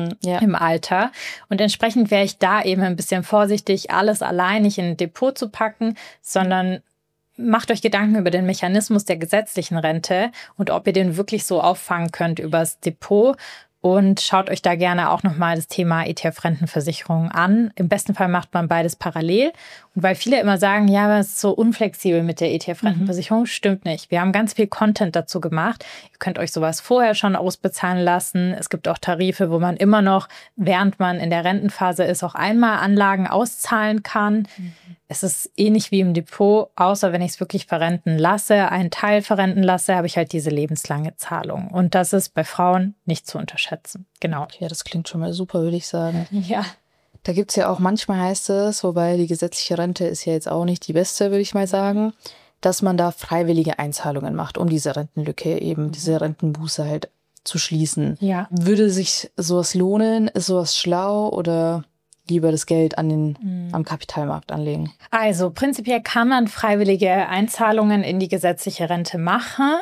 im Alter. Und entsprechend wäre ich da eben ein bisschen vorsichtig, alles allein nicht in ein Depot zu packen, sondern macht euch Gedanken über den Mechanismus der gesetzlichen Rente und ob ihr den wirklich so auffangen könnt übers Depot. Und schaut euch da gerne auch nochmal das Thema ETF-Rentenversicherung an. Im besten Fall macht man beides parallel. Und weil viele immer sagen, ja, das ist so unflexibel mit der ETF-Rentenversicherung, stimmt nicht. Wir haben ganz viel Content dazu gemacht. Ihr könnt euch sowas vorher schon ausbezahlen lassen. Es gibt auch Tarife, wo man immer noch, während man in der Rentenphase ist, auch einmal Anlagen auszahlen kann. Es ist ähnlich wie im Depot, außer wenn ich es wirklich verrenten lasse, einen Teil verrenten lasse, habe ich halt diese lebenslange Zahlung. Und das ist bei Frauen nicht zu unterschätzen. Genau. Ja, das klingt schon mal super, würde ich sagen. Ja. Da gibt es ja auch manchmal, heißt es, wobei die gesetzliche Rente ist ja jetzt auch nicht die beste, würde ich mal sagen, dass man da freiwillige Einzahlungen macht, um diese Rentenlücke, eben diese Rentenbuße halt zu schließen. Ja. Würde sich sowas lohnen? Ist sowas schlau oder lieber das Geld am Kapitalmarkt anlegen? Also prinzipiell kann man freiwillige Einzahlungen in die gesetzliche Rente machen.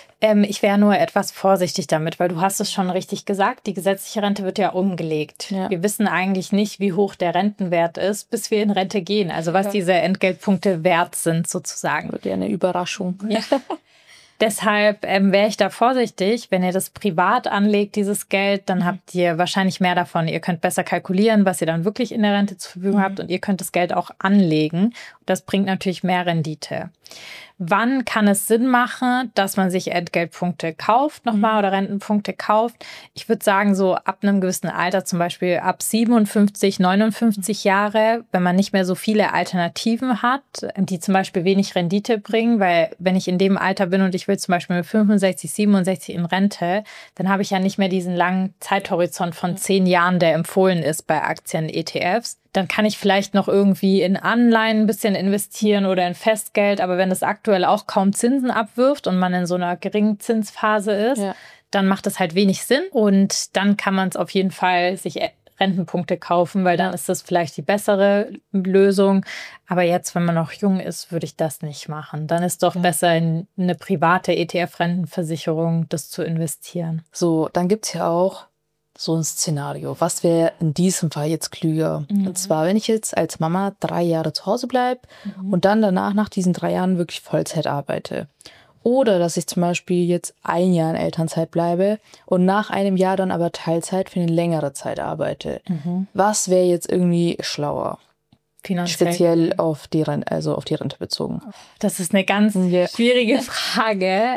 Ich wäre nur etwas vorsichtig damit, weil du hast es schon richtig gesagt, die gesetzliche Rente wird ja umgelegt. Ja. Wir wissen eigentlich nicht, wie hoch der Rentenwert ist, bis wir in Rente gehen. Also was diese Entgeltpunkte wert sind sozusagen. Wird ja eine Überraschung. Ja. Deshalb wäre ich da vorsichtig. Wenn ihr das privat anlegt, dieses Geld, dann habt ihr wahrscheinlich mehr davon. Ihr könnt besser kalkulieren, was ihr dann wirklich in der Rente zur Verfügung habt und ihr könnt das Geld auch anlegen. Das bringt natürlich mehr Rendite. Wann kann es Sinn machen, dass man sich Entgeltpunkte kauft nochmal oder Rentenpunkte kauft? Ich würde sagen, so ab einem gewissen Alter, zum Beispiel ab 57, 59 Jahre, wenn man nicht mehr so viele Alternativen hat, die zum Beispiel wenig Rendite bringen, weil wenn ich in dem Alter bin und ich will zum Beispiel mit 65, 67 in Rente, dann habe ich ja nicht mehr diesen langen Zeithorizont von 10 Jahren, der empfohlen ist bei Aktien, ETFs. Dann kann ich vielleicht noch irgendwie in Anleihen ein bisschen investieren oder in Festgeld. Aber wenn das aktuell auch kaum Zinsen abwirft und man in so einer geringen Zinsphase ist, dann macht das halt wenig Sinn. Und dann kann man es auf jeden Fall sich Rentenpunkte kaufen, weil dann ist das vielleicht die bessere Lösung. Aber jetzt, wenn man noch jung ist, würde ich das nicht machen. Dann ist doch besser, in eine private ETF-Rentenversicherung das zu investieren. So, dann gibt es ja auch so ein Szenario. Was wäre in diesem Fall jetzt klüger? Und zwar, wenn ich jetzt als Mama 3 Jahre zu Hause bleibe und dann danach nach diesen 3 Jahren wirklich Vollzeit arbeite. Oder dass ich zum Beispiel jetzt 1 Jahr in Elternzeit bleibe und nach einem Jahr dann aber Teilzeit für eine längere Zeit arbeite. Was wäre jetzt irgendwie schlauer? Finanziell. Speziell auf die Rente, also auf die Rente bezogen. Das ist eine ganz schwierige Frage.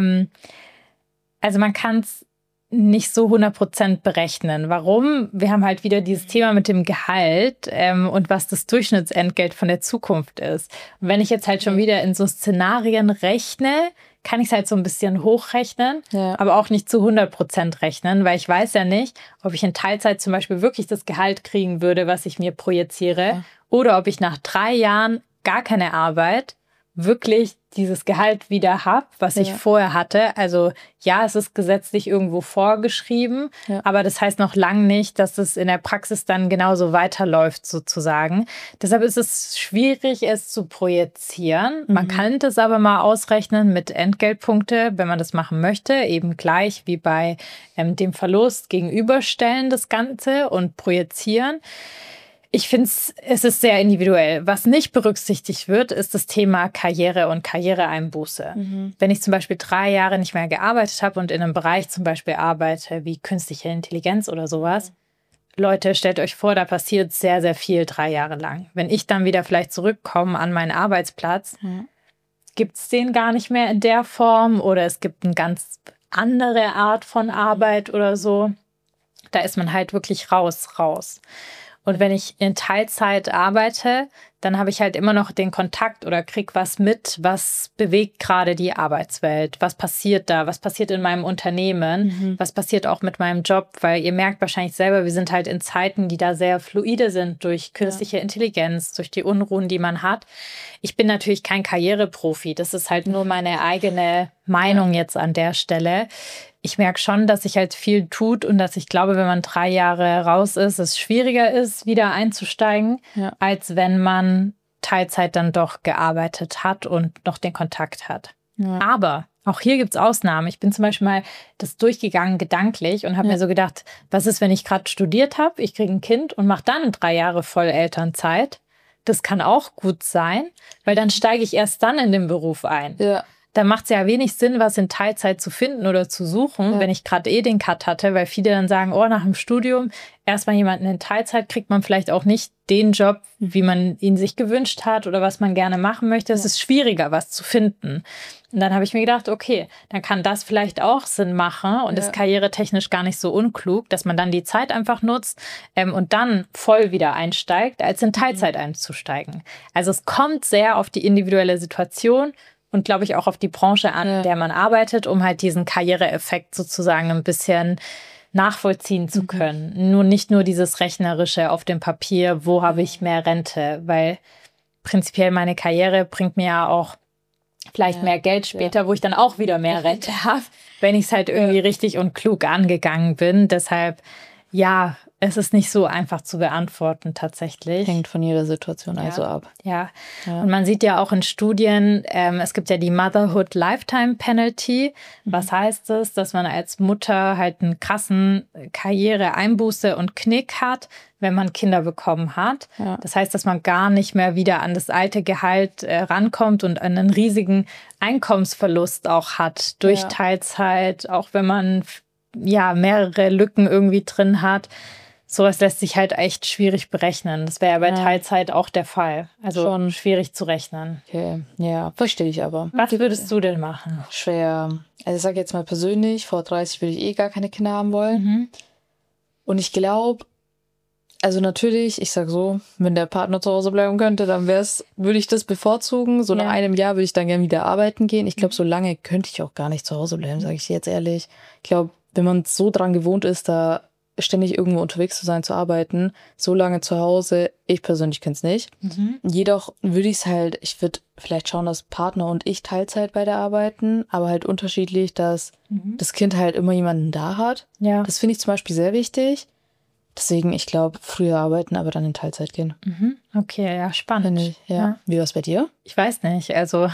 Also man kann es nicht so 100% berechnen. Warum? Wir haben halt wieder dieses Thema mit dem Gehalt und was das Durchschnittsentgelt von der Zukunft ist. Und wenn ich jetzt halt schon wieder in so Szenarien rechne, kann ich es halt so ein bisschen hochrechnen, aber auch nicht zu 100% rechnen, weil ich weiß ja nicht, ob ich in Teilzeit zum Beispiel wirklich das Gehalt kriegen würde, was ich mir projiziere, oder ob ich nach 3 Jahren gar keine Arbeit wirklich dieses Gehalt wieder habe, was ich vorher hatte. Also ja, es ist gesetzlich irgendwo vorgeschrieben, aber das heißt noch lange nicht, dass es in der Praxis dann genauso weiterläuft sozusagen. Deshalb ist es schwierig, es zu projizieren. Man kann das aber mal ausrechnen mit Entgeltpunkte, wenn man das machen möchte, eben gleich wie bei dem Verlust gegenüberstellen das Ganze und projizieren. Ich finde, es ist sehr individuell. Was nicht berücksichtigt wird, ist das Thema Karriere und Karriereeinbuße. Wenn ich zum Beispiel 3 Jahre nicht mehr gearbeitet habe und in einem Bereich zum Beispiel arbeite, wie künstliche Intelligenz oder sowas, Leute, stellt euch vor, da passiert sehr, sehr viel 3 Jahre lang. Wenn ich dann wieder vielleicht zurückkomme an meinen Arbeitsplatz, gibt es den gar nicht mehr in der Form oder es gibt eine ganz andere Art von Arbeit oder so. Da ist man halt wirklich raus. Und wenn ich in Teilzeit arbeite, dann habe ich halt immer noch den Kontakt oder krieg was mit, was bewegt gerade die Arbeitswelt. Was passiert da? Was passiert in meinem Unternehmen? Was passiert auch mit meinem Job? Weil ihr merkt wahrscheinlich selber, wir sind halt in Zeiten, die da sehr fluide sind durch künstliche Intelligenz, durch die Unruhen, die man hat. Ich bin natürlich kein Karriereprofi. Das ist halt nur meine eigene Meinung jetzt an der Stelle. Ich merke schon, dass sich halt viel tut und dass ich glaube, wenn man 3 Jahre raus ist, es schwieriger ist, wieder einzusteigen, als wenn man Teilzeit dann doch gearbeitet hat und noch den Kontakt hat. Aber auch hier gibt es Ausnahmen. Ich bin zum Beispiel mal das durchgegangen gedanklich und habe mir so gedacht, was ist, wenn ich gerade studiert habe, ich kriege ein Kind und mache dann 3 Jahre voll Elternzeit. Das kann auch gut sein, weil dann steige ich erst dann in den Beruf ein. Da macht es ja wenig Sinn, was in Teilzeit zu finden oder zu suchen, wenn ich gerade den Cut hatte, weil viele dann sagen, oh, nach dem Studium erstmal jemanden in Teilzeit kriegt man vielleicht auch nicht den Job, wie man ihn sich gewünscht hat oder was man gerne machen möchte. Es ist schwieriger, was zu finden. Und dann habe ich mir gedacht, okay, dann kann das vielleicht auch Sinn machen und ist karrieretechnisch gar nicht so unklug, dass man dann die Zeit einfach nutzt und dann voll wieder einsteigt, als in Teilzeit einzusteigen. Also es kommt sehr auf die individuelle Situation und glaube ich auch auf die Branche an, in der man arbeitet, um halt diesen Karriereeffekt sozusagen ein bisschen nachvollziehen zu können. Nicht nur dieses Rechnerische auf dem Papier, wo habe ich mehr Rente, weil prinzipiell meine Karriere bringt mir ja auch vielleicht mehr Geld später, wo ich dann auch wieder mehr Rente habe, wenn ich es halt irgendwie richtig und klug angegangen bin. Deshalb, ja, es ist nicht so einfach zu beantworten tatsächlich. Hängt von jeder Situation also ab. Ja, und man sieht ja auch in Studien, es gibt ja die Motherhood Lifetime Penalty. Was heißt das? Dass man als Mutter halt einen krassen Karriereeinbuße und Knick hat, wenn man Kinder bekommen hat. Ja. Das heißt, dass man gar nicht mehr wieder an das alte Gehalt rankommt und einen riesigen Einkommensverlust auch hat durch Teilzeit, auch wenn man mehrere Lücken irgendwie drin hat. Sowas lässt sich halt echt schwierig berechnen. Das wäre ja bei Teilzeit auch der Fall. Also schon schwierig zu rechnen. Okay, ja, verstehe ich aber. Was würdest du denn machen? Schwer. Also ich sage jetzt mal persönlich, vor 30 würde ich gar keine Kinder haben wollen. Und ich glaube, also natürlich, ich sag so, wenn der Partner zu Hause bleiben könnte, dann würde ich das bevorzugen. So nach einem Jahr würde ich dann gerne wieder arbeiten gehen. Ich glaube, so lange könnte ich auch gar nicht zu Hause bleiben, sage ich dir jetzt ehrlich. Ich glaube, wenn man so dran gewohnt ist, da ständig irgendwo unterwegs zu sein, zu arbeiten, so lange zu Hause, ich persönlich könnte es nicht. Jedoch würde ich vielleicht schauen, dass Partner und ich Teilzeit beide arbeiten, aber halt unterschiedlich, dass das Kind halt immer jemanden da hat. Ja. Das finde ich zum Beispiel sehr wichtig. Deswegen, ich glaube, früher arbeiten, aber dann in Teilzeit gehen. Okay, ja, spannend. Ja. Wie war es bei dir? Ich weiß nicht. Also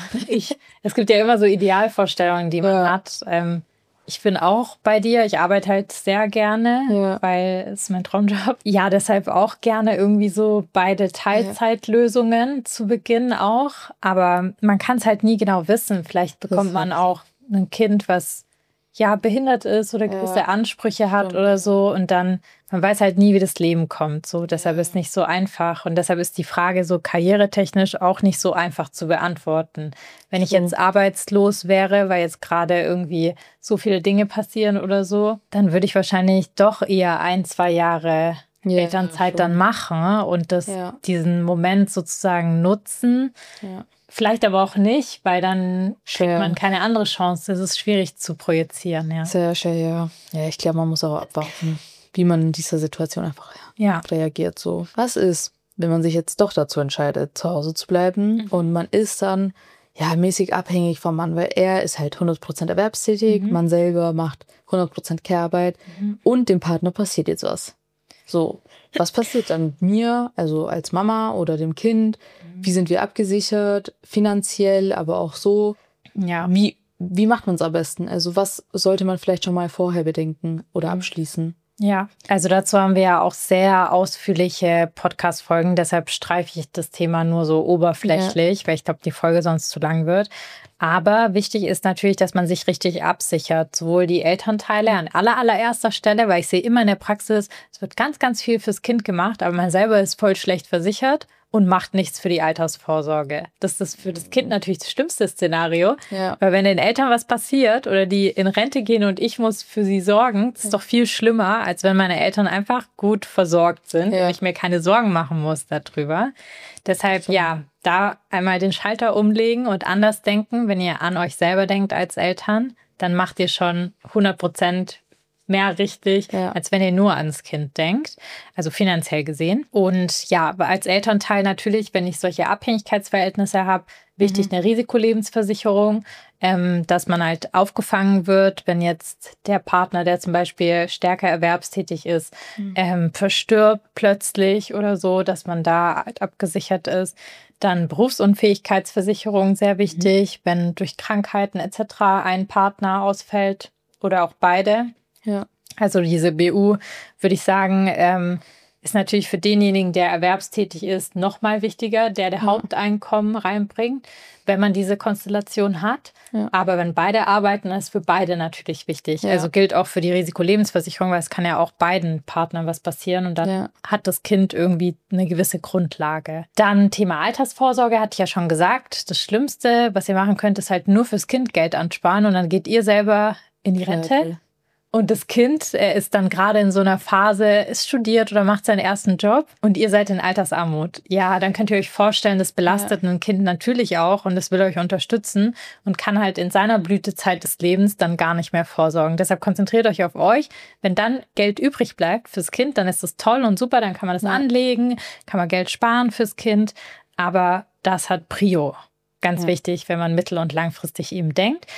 es gibt ja immer so Idealvorstellungen, die man hat. Ich bin auch bei dir. Ich arbeite halt sehr gerne, weil es mein Traumjob. Ja, deshalb auch gerne irgendwie so beide Teilzeitlösungen zu Beginn auch. Aber man kann es halt nie genau wissen. Vielleicht bekommt man auch ein Kind, was behindert ist oder gewisse Ansprüche hat oder so. Und dann, man weiß halt nie, wie das Leben kommt. So, deshalb ist es nicht so einfach. Und deshalb ist die Frage so karrieretechnisch auch nicht so einfach zu beantworten. Wenn ich jetzt arbeitslos wäre, weil jetzt gerade irgendwie so viele Dinge passieren oder so, dann würde ich wahrscheinlich doch eher 1-2 Jahre Elternzeit dann machen und diesen Moment sozusagen nutzen. Ja. Vielleicht aber auch nicht, weil dann kriegt man keine andere Chance. Das ist schwierig zu projizieren. Ja. Sehr schön, ja. Ja, ich glaube, man muss auch abwarten, wie man in dieser Situation einfach reagiert. So. Was ist, wenn man sich jetzt doch dazu entscheidet, zu Hause zu bleiben und man ist dann mäßig abhängig vom Mann, weil er ist halt 100% erwerbstätig, man selber macht 100% Care-Arbeit und dem Partner passiert jetzt was. So, was passiert dann mit mir, also als Mama oder dem Kind? Wie sind wir abgesichert, finanziell, aber auch so? Ja. Wie macht man es am besten? Also was sollte man vielleicht schon mal vorher bedenken oder abschließen? Ja, also dazu haben wir ja auch sehr ausführliche Podcast-Folgen, deshalb streife ich das Thema nur so oberflächlich, weil ich glaube, die Folge sonst zu lang wird. Aber wichtig ist natürlich, dass man sich richtig absichert, sowohl die Elternteile an allererster Stelle, weil ich sehe immer in der Praxis, es wird ganz, ganz viel fürs Kind gemacht, aber man selber ist voll schlecht versichert und macht nichts für die Altersvorsorge. Das ist für das Kind natürlich das schlimmste Szenario, weil wenn den Eltern was passiert oder die in Rente gehen und ich muss für sie sorgen, das ist doch viel schlimmer, als wenn meine Eltern einfach gut versorgt sind und ich mir keine Sorgen machen muss darüber. Deshalb, da einmal den Schalter umlegen und anders denken. Wenn ihr an euch selber denkt als Eltern, dann macht ihr schon 100% mehr richtig, als wenn ihr nur ans Kind denkt, also finanziell gesehen. Und als Elternteil natürlich, wenn ich solche Abhängigkeitsverhältnisse habe, wichtig eine Risikolebensversicherung, dass man halt aufgefangen wird, wenn jetzt der Partner, der zum Beispiel stärker erwerbstätig ist, verstirbt plötzlich oder so, dass man da halt abgesichert ist. Dann Berufsunfähigkeitsversicherung, sehr wichtig, wenn durch Krankheiten etc. ein Partner ausfällt oder auch beide. Ja. Also diese BU, würde ich sagen, ist natürlich für denjenigen, der erwerbstätig ist, noch mal wichtiger, der Haupteinkommen reinbringt, wenn man diese Konstellation hat. Ja. Aber wenn beide arbeiten, ist für beide natürlich wichtig. Ja. Also gilt auch für die Risikolebensversicherung, weil es kann ja auch beiden Partnern was passieren und dann hat das Kind irgendwie eine gewisse Grundlage. Dann Thema Altersvorsorge, hatte ich ja schon gesagt. Das Schlimmste, was ihr machen könnt, ist halt nur fürs Kind Geld ansparen und dann geht ihr selber in die Rente. Okay. Und das Kind, er ist dann gerade in so einer Phase, ist studiert oder macht seinen ersten Job und ihr seid in Altersarmut. Ja, dann könnt ihr euch vorstellen, das belastet ein Kind natürlich auch und es will euch unterstützen und kann halt in seiner Blütezeit des Lebens dann gar nicht mehr vorsorgen. Deshalb konzentriert euch auf euch. Wenn dann Geld übrig bleibt fürs Kind, dann ist das toll und super, dann kann man das anlegen, kann man Geld sparen fürs Kind. Aber das hat Prio. Ganz wichtig, wenn man mittel- und langfristig eben denkt.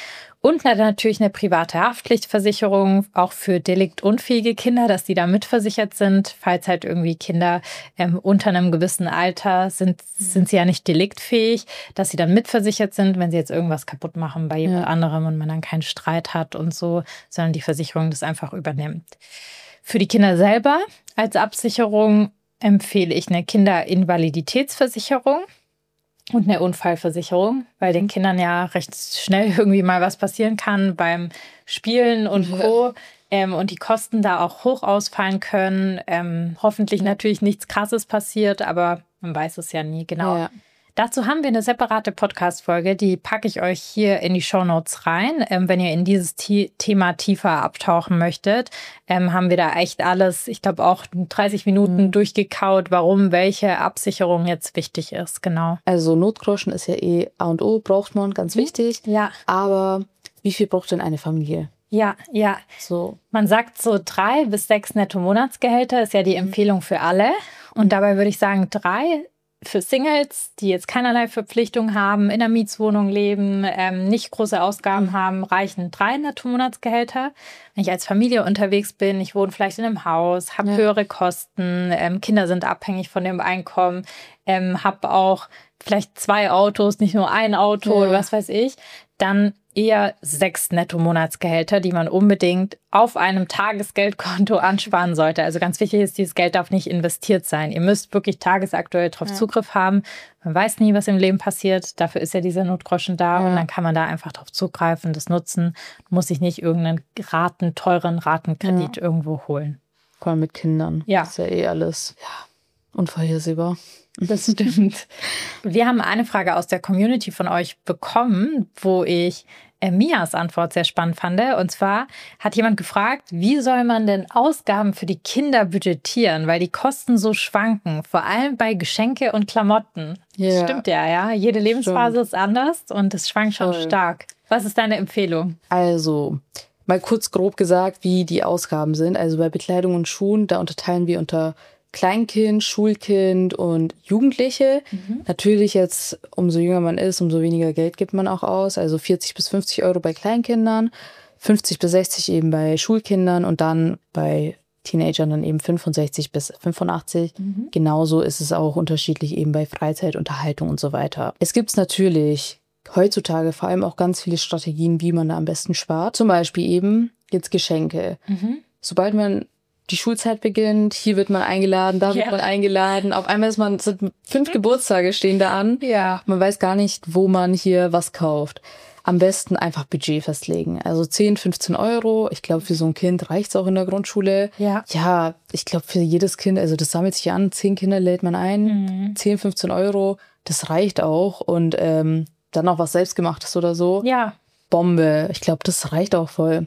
Und natürlich eine private Haftpflichtversicherung, auch für deliktunfähige Kinder, dass die da mitversichert sind. Falls halt irgendwie Kinder unter einem gewissen Alter sind sie ja nicht deliktfähig, dass sie dann mitversichert sind, wenn sie jetzt irgendwas kaputt machen bei jemand anderem und man dann keinen Streit hat und so, sondern die Versicherung das einfach übernimmt. Für die Kinder selber als Absicherung empfehle ich eine Kinderinvaliditätsversicherung und eine Unfallversicherung, weil den Kindern ja recht schnell irgendwie mal was passieren kann beim Spielen und Co. Und die Kosten da auch hoch ausfallen können. Hoffentlich natürlich nichts Krasses passiert, aber man weiß es ja nie genau. Ja. Dazu haben wir eine separate Podcast-Folge, die packe ich euch hier in die Shownotes rein. Wenn ihr in dieses Thema tiefer abtauchen möchtet, haben wir da echt alles, ich glaube auch 30 Minuten durchgekaut, warum welche Absicherung jetzt wichtig ist, genau. Also Notgroschen ist ja A und O, braucht man, ganz wichtig. Ja. Aber wie viel braucht denn eine Familie? Ja. So. Man sagt so 3 bis 6 Netto-Monatsgehälter ist ja die Empfehlung für alle. Und dabei würde ich sagen 3 für Singles, die jetzt keinerlei Verpflichtung haben, in einer Mietswohnung leben, nicht große Ausgaben haben, reichen 3 Netto-Monatsgehälter. Wenn ich als Familie unterwegs bin, ich wohne vielleicht in einem Haus, habe höhere Kosten, Kinder sind abhängig von dem Einkommen, habe auch vielleicht 2 Autos, nicht nur ein Auto oder was weiß ich, dann eher 6 Netto-Monatsgehälter, die man unbedingt auf einem Tagesgeldkonto ansparen sollte. Also ganz wichtig ist, dieses Geld darf nicht investiert sein. Ihr müsst wirklich tagesaktuell darauf Zugriff haben. Man weiß nie, was im Leben passiert. Dafür ist ja dieser Notgroschen da und dann kann man da einfach drauf zugreifen, das nutzen. Muss sich nicht irgendeinen teuren Ratenkredit irgendwo holen. Vor allem mit Kindern. Ja. Das ist ja eh alles unvorhersehbar. Das stimmt. Wir haben eine Frage aus der Community von euch bekommen, wo ich Mias Antwort sehr spannend fand. Und zwar hat jemand gefragt, wie soll man denn Ausgaben für die Kinder budgetieren, weil die Kosten so schwanken, vor allem bei Geschenke und Klamotten. Das stimmt ja. Jede Lebensphase ist anders und es schwankt schon stark. Was ist deine Empfehlung? Also, mal kurz grob gesagt, wie die Ausgaben sind. Also bei Bekleidung und Schuhen, da unterteilen wir unter Kleinkind, Schulkind und Jugendliche. Natürlich jetzt, umso jünger man ist, umso weniger Geld gibt man auch aus. Also 40 bis 50 Euro bei Kleinkindern, 50 bis 60 eben bei Schulkindern und dann bei Teenagern dann eben 65 bis 85. Genauso ist es auch unterschiedlich eben bei Freizeit, Unterhaltung und so weiter. Es gibt natürlich heutzutage vor allem auch ganz viele Strategien, wie man da am besten spart. Zum Beispiel eben jetzt Geschenke. Sobald man die Schulzeit beginnt, hier wird man eingeladen, da wird man eingeladen. Auf einmal sind 5 Geburtstage stehen da an. Ja. Man weiß gar nicht, wo man hier was kauft. Am besten einfach Budget festlegen. Also 10, 15 Euro. Ich glaube, für so ein Kind reicht's auch in der Grundschule. Ja, ich glaube, für jedes Kind, also das sammelt sich an, 10 Kinder lädt man ein, 10, 15 Euro, das reicht auch. Und dann auch was Selbstgemachtes oder so. Ja. Bombe. Ich glaube, das reicht auch voll.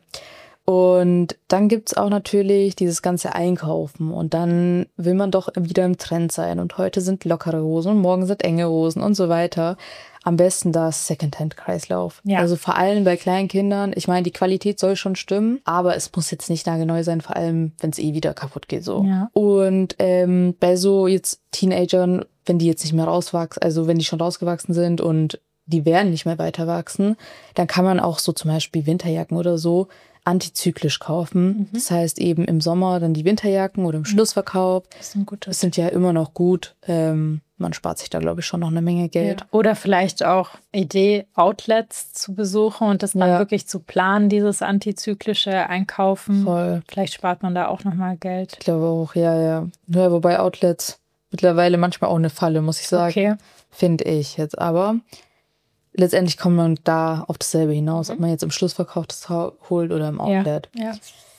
Und dann gibt's auch natürlich dieses ganze Einkaufen und dann will man doch wieder im Trend sein und heute sind lockere Hosen und morgen sind enge Hosen und so weiter. Am besten das Secondhand-Kreislauf. Ja. Also vor allem bei kleinen Kindern. Ich meine, die Qualität soll schon stimmen, aber es muss jetzt nicht nagelneu sein, vor allem, wenn es wieder kaputt geht so. Ja. Und bei so jetzt Teenagern, wenn die jetzt nicht mehr rauswachsen, also wenn die schon rausgewachsen sind und die werden nicht mehr weiter wachsen, dann kann man auch so zum Beispiel Winterjacken oder so antizyklisch kaufen. Das heißt eben im Sommer dann die Winterjacken oder im Schlussverkauf. Das sind ja immer noch gut. Man spart sich da, glaube ich, schon noch eine Menge Geld. Ja. Oder vielleicht auch Idee, Outlets zu besuchen und das dann wirklich zu planen, dieses antizyklische Einkaufen. Voll. Vielleicht spart man da auch nochmal Geld. Ich glaube auch, ja. Wobei Outlets mittlerweile manchmal auch eine Falle, muss ich sagen. Okay. Finde ich jetzt. Aber letztendlich kommt man da auf dasselbe hinaus, ob man jetzt im Schlussverkauf das holt oder im Outlet. Ja.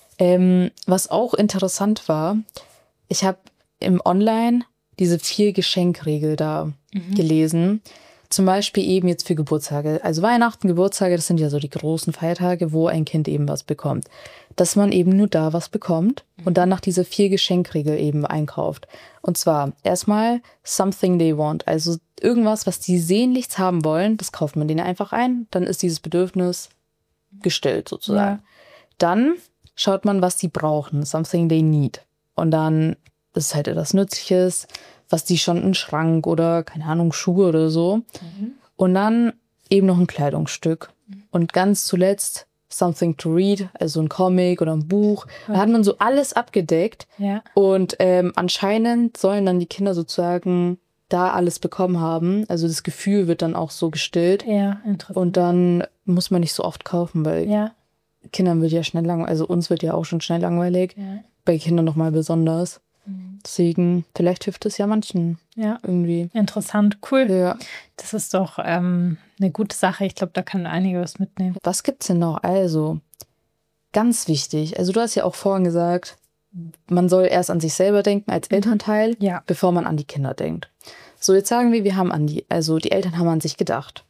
Was auch interessant war, ich habe im Online diese 4-Geschenk-Regel da gelesen. Zum Beispiel eben jetzt für Geburtstage. Also Weihnachten, Geburtstage, das sind ja so die großen Feiertage, wo ein Kind eben was bekommt. Dass man eben nur da was bekommt und dann nach dieser 4-Geschenk-Regel eben einkauft. Und zwar erstmal something they want. Also irgendwas, was die sehnlichst haben wollen, das kauft man denen einfach ein. Dann ist dieses Bedürfnis gestillt sozusagen. Ja. Dann schaut man, was die brauchen. Something they need. Und dann ist halt etwas Nützliches, was die schon im Schrank oder, keine Ahnung, Schuhe oder so. Und dann eben noch ein Kleidungsstück, Und ganz zuletzt something to read, also ein Comic oder ein Buch. Da hat man so alles abgedeckt. Ja. Und anscheinend sollen dann die Kinder sozusagen da alles bekommen haben. Also das Gefühl wird dann auch so gestillt. Ja, interessant. Und dann muss man nicht so oft kaufen, weil Ja. Kindern wird ja schnell langweilig. Also uns wird ja auch schon schnell langweilig. Ja. Bei Kindern nochmal besonders. Deswegen, vielleicht hilft es ja manchen Ja. irgendwie. Interessant, cool. Ja. Das ist doch eine gute Sache. Ich glaube, da kann einige was mitnehmen. Was gibt's denn noch? Also, ganz wichtig. Also du hast ja auch vorhin gesagt, man soll erst an sich selber denken als Elternteil, Ja. bevor man an die Kinder denkt. So, jetzt sagen wir haben die Eltern haben an sich gedacht.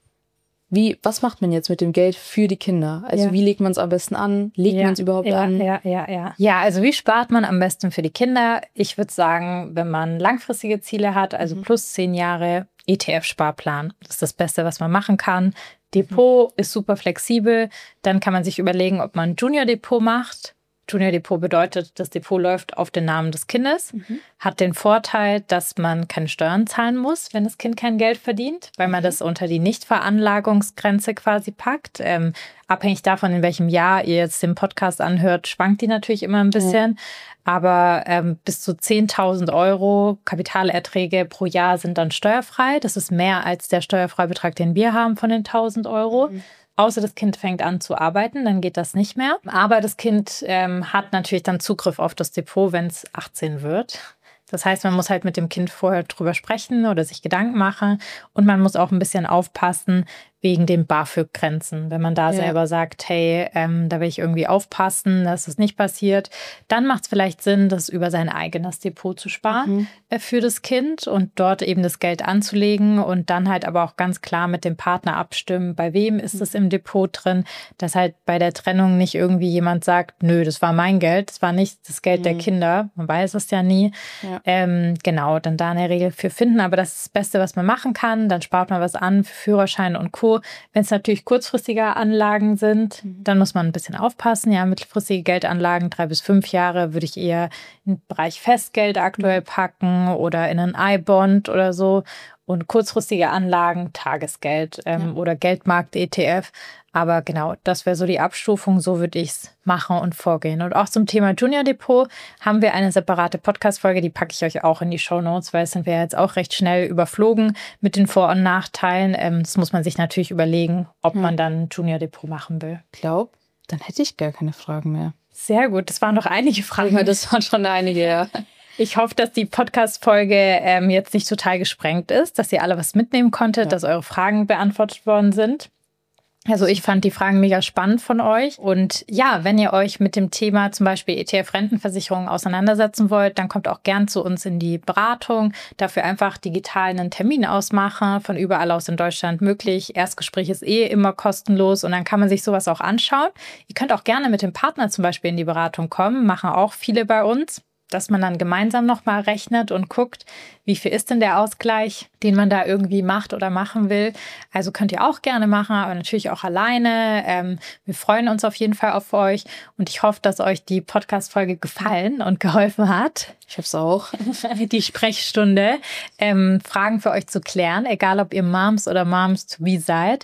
Was macht man jetzt mit dem Geld für die Kinder? Also Ja. wie legt man es am besten an? Legt man es überhaupt an? Ja, also wie spart man am besten für die Kinder? Ich würde sagen, wenn man langfristige Ziele hat, also plus 10 Jahre, ETF-Sparplan. Das ist das Beste, was man machen kann. Depot ist super flexibel. Dann kann man sich überlegen, ob man ein Junior-Depot macht. Junior-Depot bedeutet, das Depot läuft auf den Namen des Kindes, hat den Vorteil, dass man keine Steuern zahlen muss, wenn das Kind kein Geld verdient, weil man das unter die Nichtveranlagungsgrenze quasi packt. Abhängig davon, in welchem Jahr ihr jetzt den Podcast anhört, schwankt die natürlich immer ein bisschen. Aber bis zu 10.000 Euro Kapitalerträge pro Jahr sind dann steuerfrei. Das ist mehr als der Steuerfreibetrag, den wir haben von den 1.000 Euro. Außer das Kind fängt an zu arbeiten, dann geht das nicht mehr. Aber das Kind hat natürlich dann Zugriff auf das Depot, wenn es 18 wird. Das heißt, man muss halt mit dem Kind vorher drüber sprechen oder sich Gedanken machen. Und man muss auch ein bisschen aufpassen wegen den BAföG-Grenzen. Wenn man da selber sagt, hey, da will ich irgendwie aufpassen, dass es nicht passiert, dann macht es vielleicht Sinn, das über sein eigenes Depot zu sparen für das Kind und dort eben das Geld anzulegen und dann halt aber auch ganz klar mit dem Partner abstimmen, bei wem ist es im Depot drin, dass halt bei der Trennung nicht irgendwie jemand sagt, nö, das war mein Geld, das war nicht das Geld der Kinder, man weiß es ja nie. Ja. Genau, dann da eine Regel für finden, aber das ist das Beste, was man machen kann, dann spart man was an für Führerschein und Co. Wenn es natürlich kurzfristige Anlagen sind, dann muss man ein bisschen aufpassen. Ja, mittelfristige Geldanlagen, 3 bis 5 Jahre, würde ich eher in den Bereich Festgeld aktuell packen oder in einen iBond oder so. Und kurzfristige Anlagen, Tagesgeld oder Geldmarkt-ETF. Aber genau, das wäre so die Abstufung, so würde ich es machen und vorgehen. Und auch zum Thema Junior Depot haben wir eine separate Podcast-Folge, die packe ich euch auch in die Shownotes, weil es sind wir jetzt auch recht schnell überflogen mit den Vor- und Nachteilen. Das muss man sich natürlich überlegen, ob man dann ein Junior Depot machen will. Ich glaube, dann hätte ich gar keine Fragen mehr. Sehr gut, das waren noch einige Fragen. Das waren schon einige, ja. Ich hoffe, dass die Podcast-Folge jetzt nicht total gesprengt ist, dass ihr alle was mitnehmen konntet, dass eure Fragen beantwortet worden sind. Also ich fand die Fragen mega spannend von euch. Und ja, wenn ihr euch mit dem Thema zum Beispiel ETF-Rentenversicherung auseinandersetzen wollt, dann kommt auch gern zu uns in die Beratung. Dafür einfach digital einen Termin ausmachen, von überall aus in Deutschland möglich. Erstgespräch ist immer kostenlos und dann kann man sich sowas auch anschauen. Ihr könnt auch gerne mit dem Partner zum Beispiel in die Beratung kommen, machen auch viele bei uns, dass man dann gemeinsam nochmal rechnet und guckt, wie viel ist denn der Ausgleich, den man da irgendwie macht oder machen will. Also könnt ihr auch gerne machen, aber natürlich auch alleine. Wir freuen uns auf jeden Fall auf euch und ich hoffe, dass euch die Podcast-Folge gefallen und geholfen hat. Ich hoffe es auch. Die Sprechstunde, Fragen für euch zu klären, egal ob ihr Moms oder Moms-to-be seid.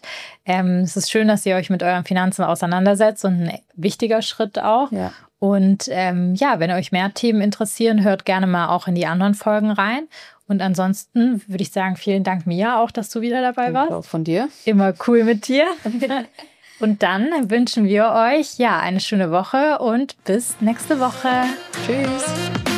Es ist schön, dass ihr euch mit euren Finanzen auseinandersetzt und ein wichtiger Schritt auch. Ja. Und wenn euch mehr Themen interessieren, hört gerne mal auch in die anderen Folgen rein. Und ansonsten würde ich sagen, vielen Dank, Mia, auch, dass du wieder dabei warst. Auch von dir. Immer cool mit dir. Und dann wünschen wir euch eine schöne Woche und bis nächste Woche. Tschüss.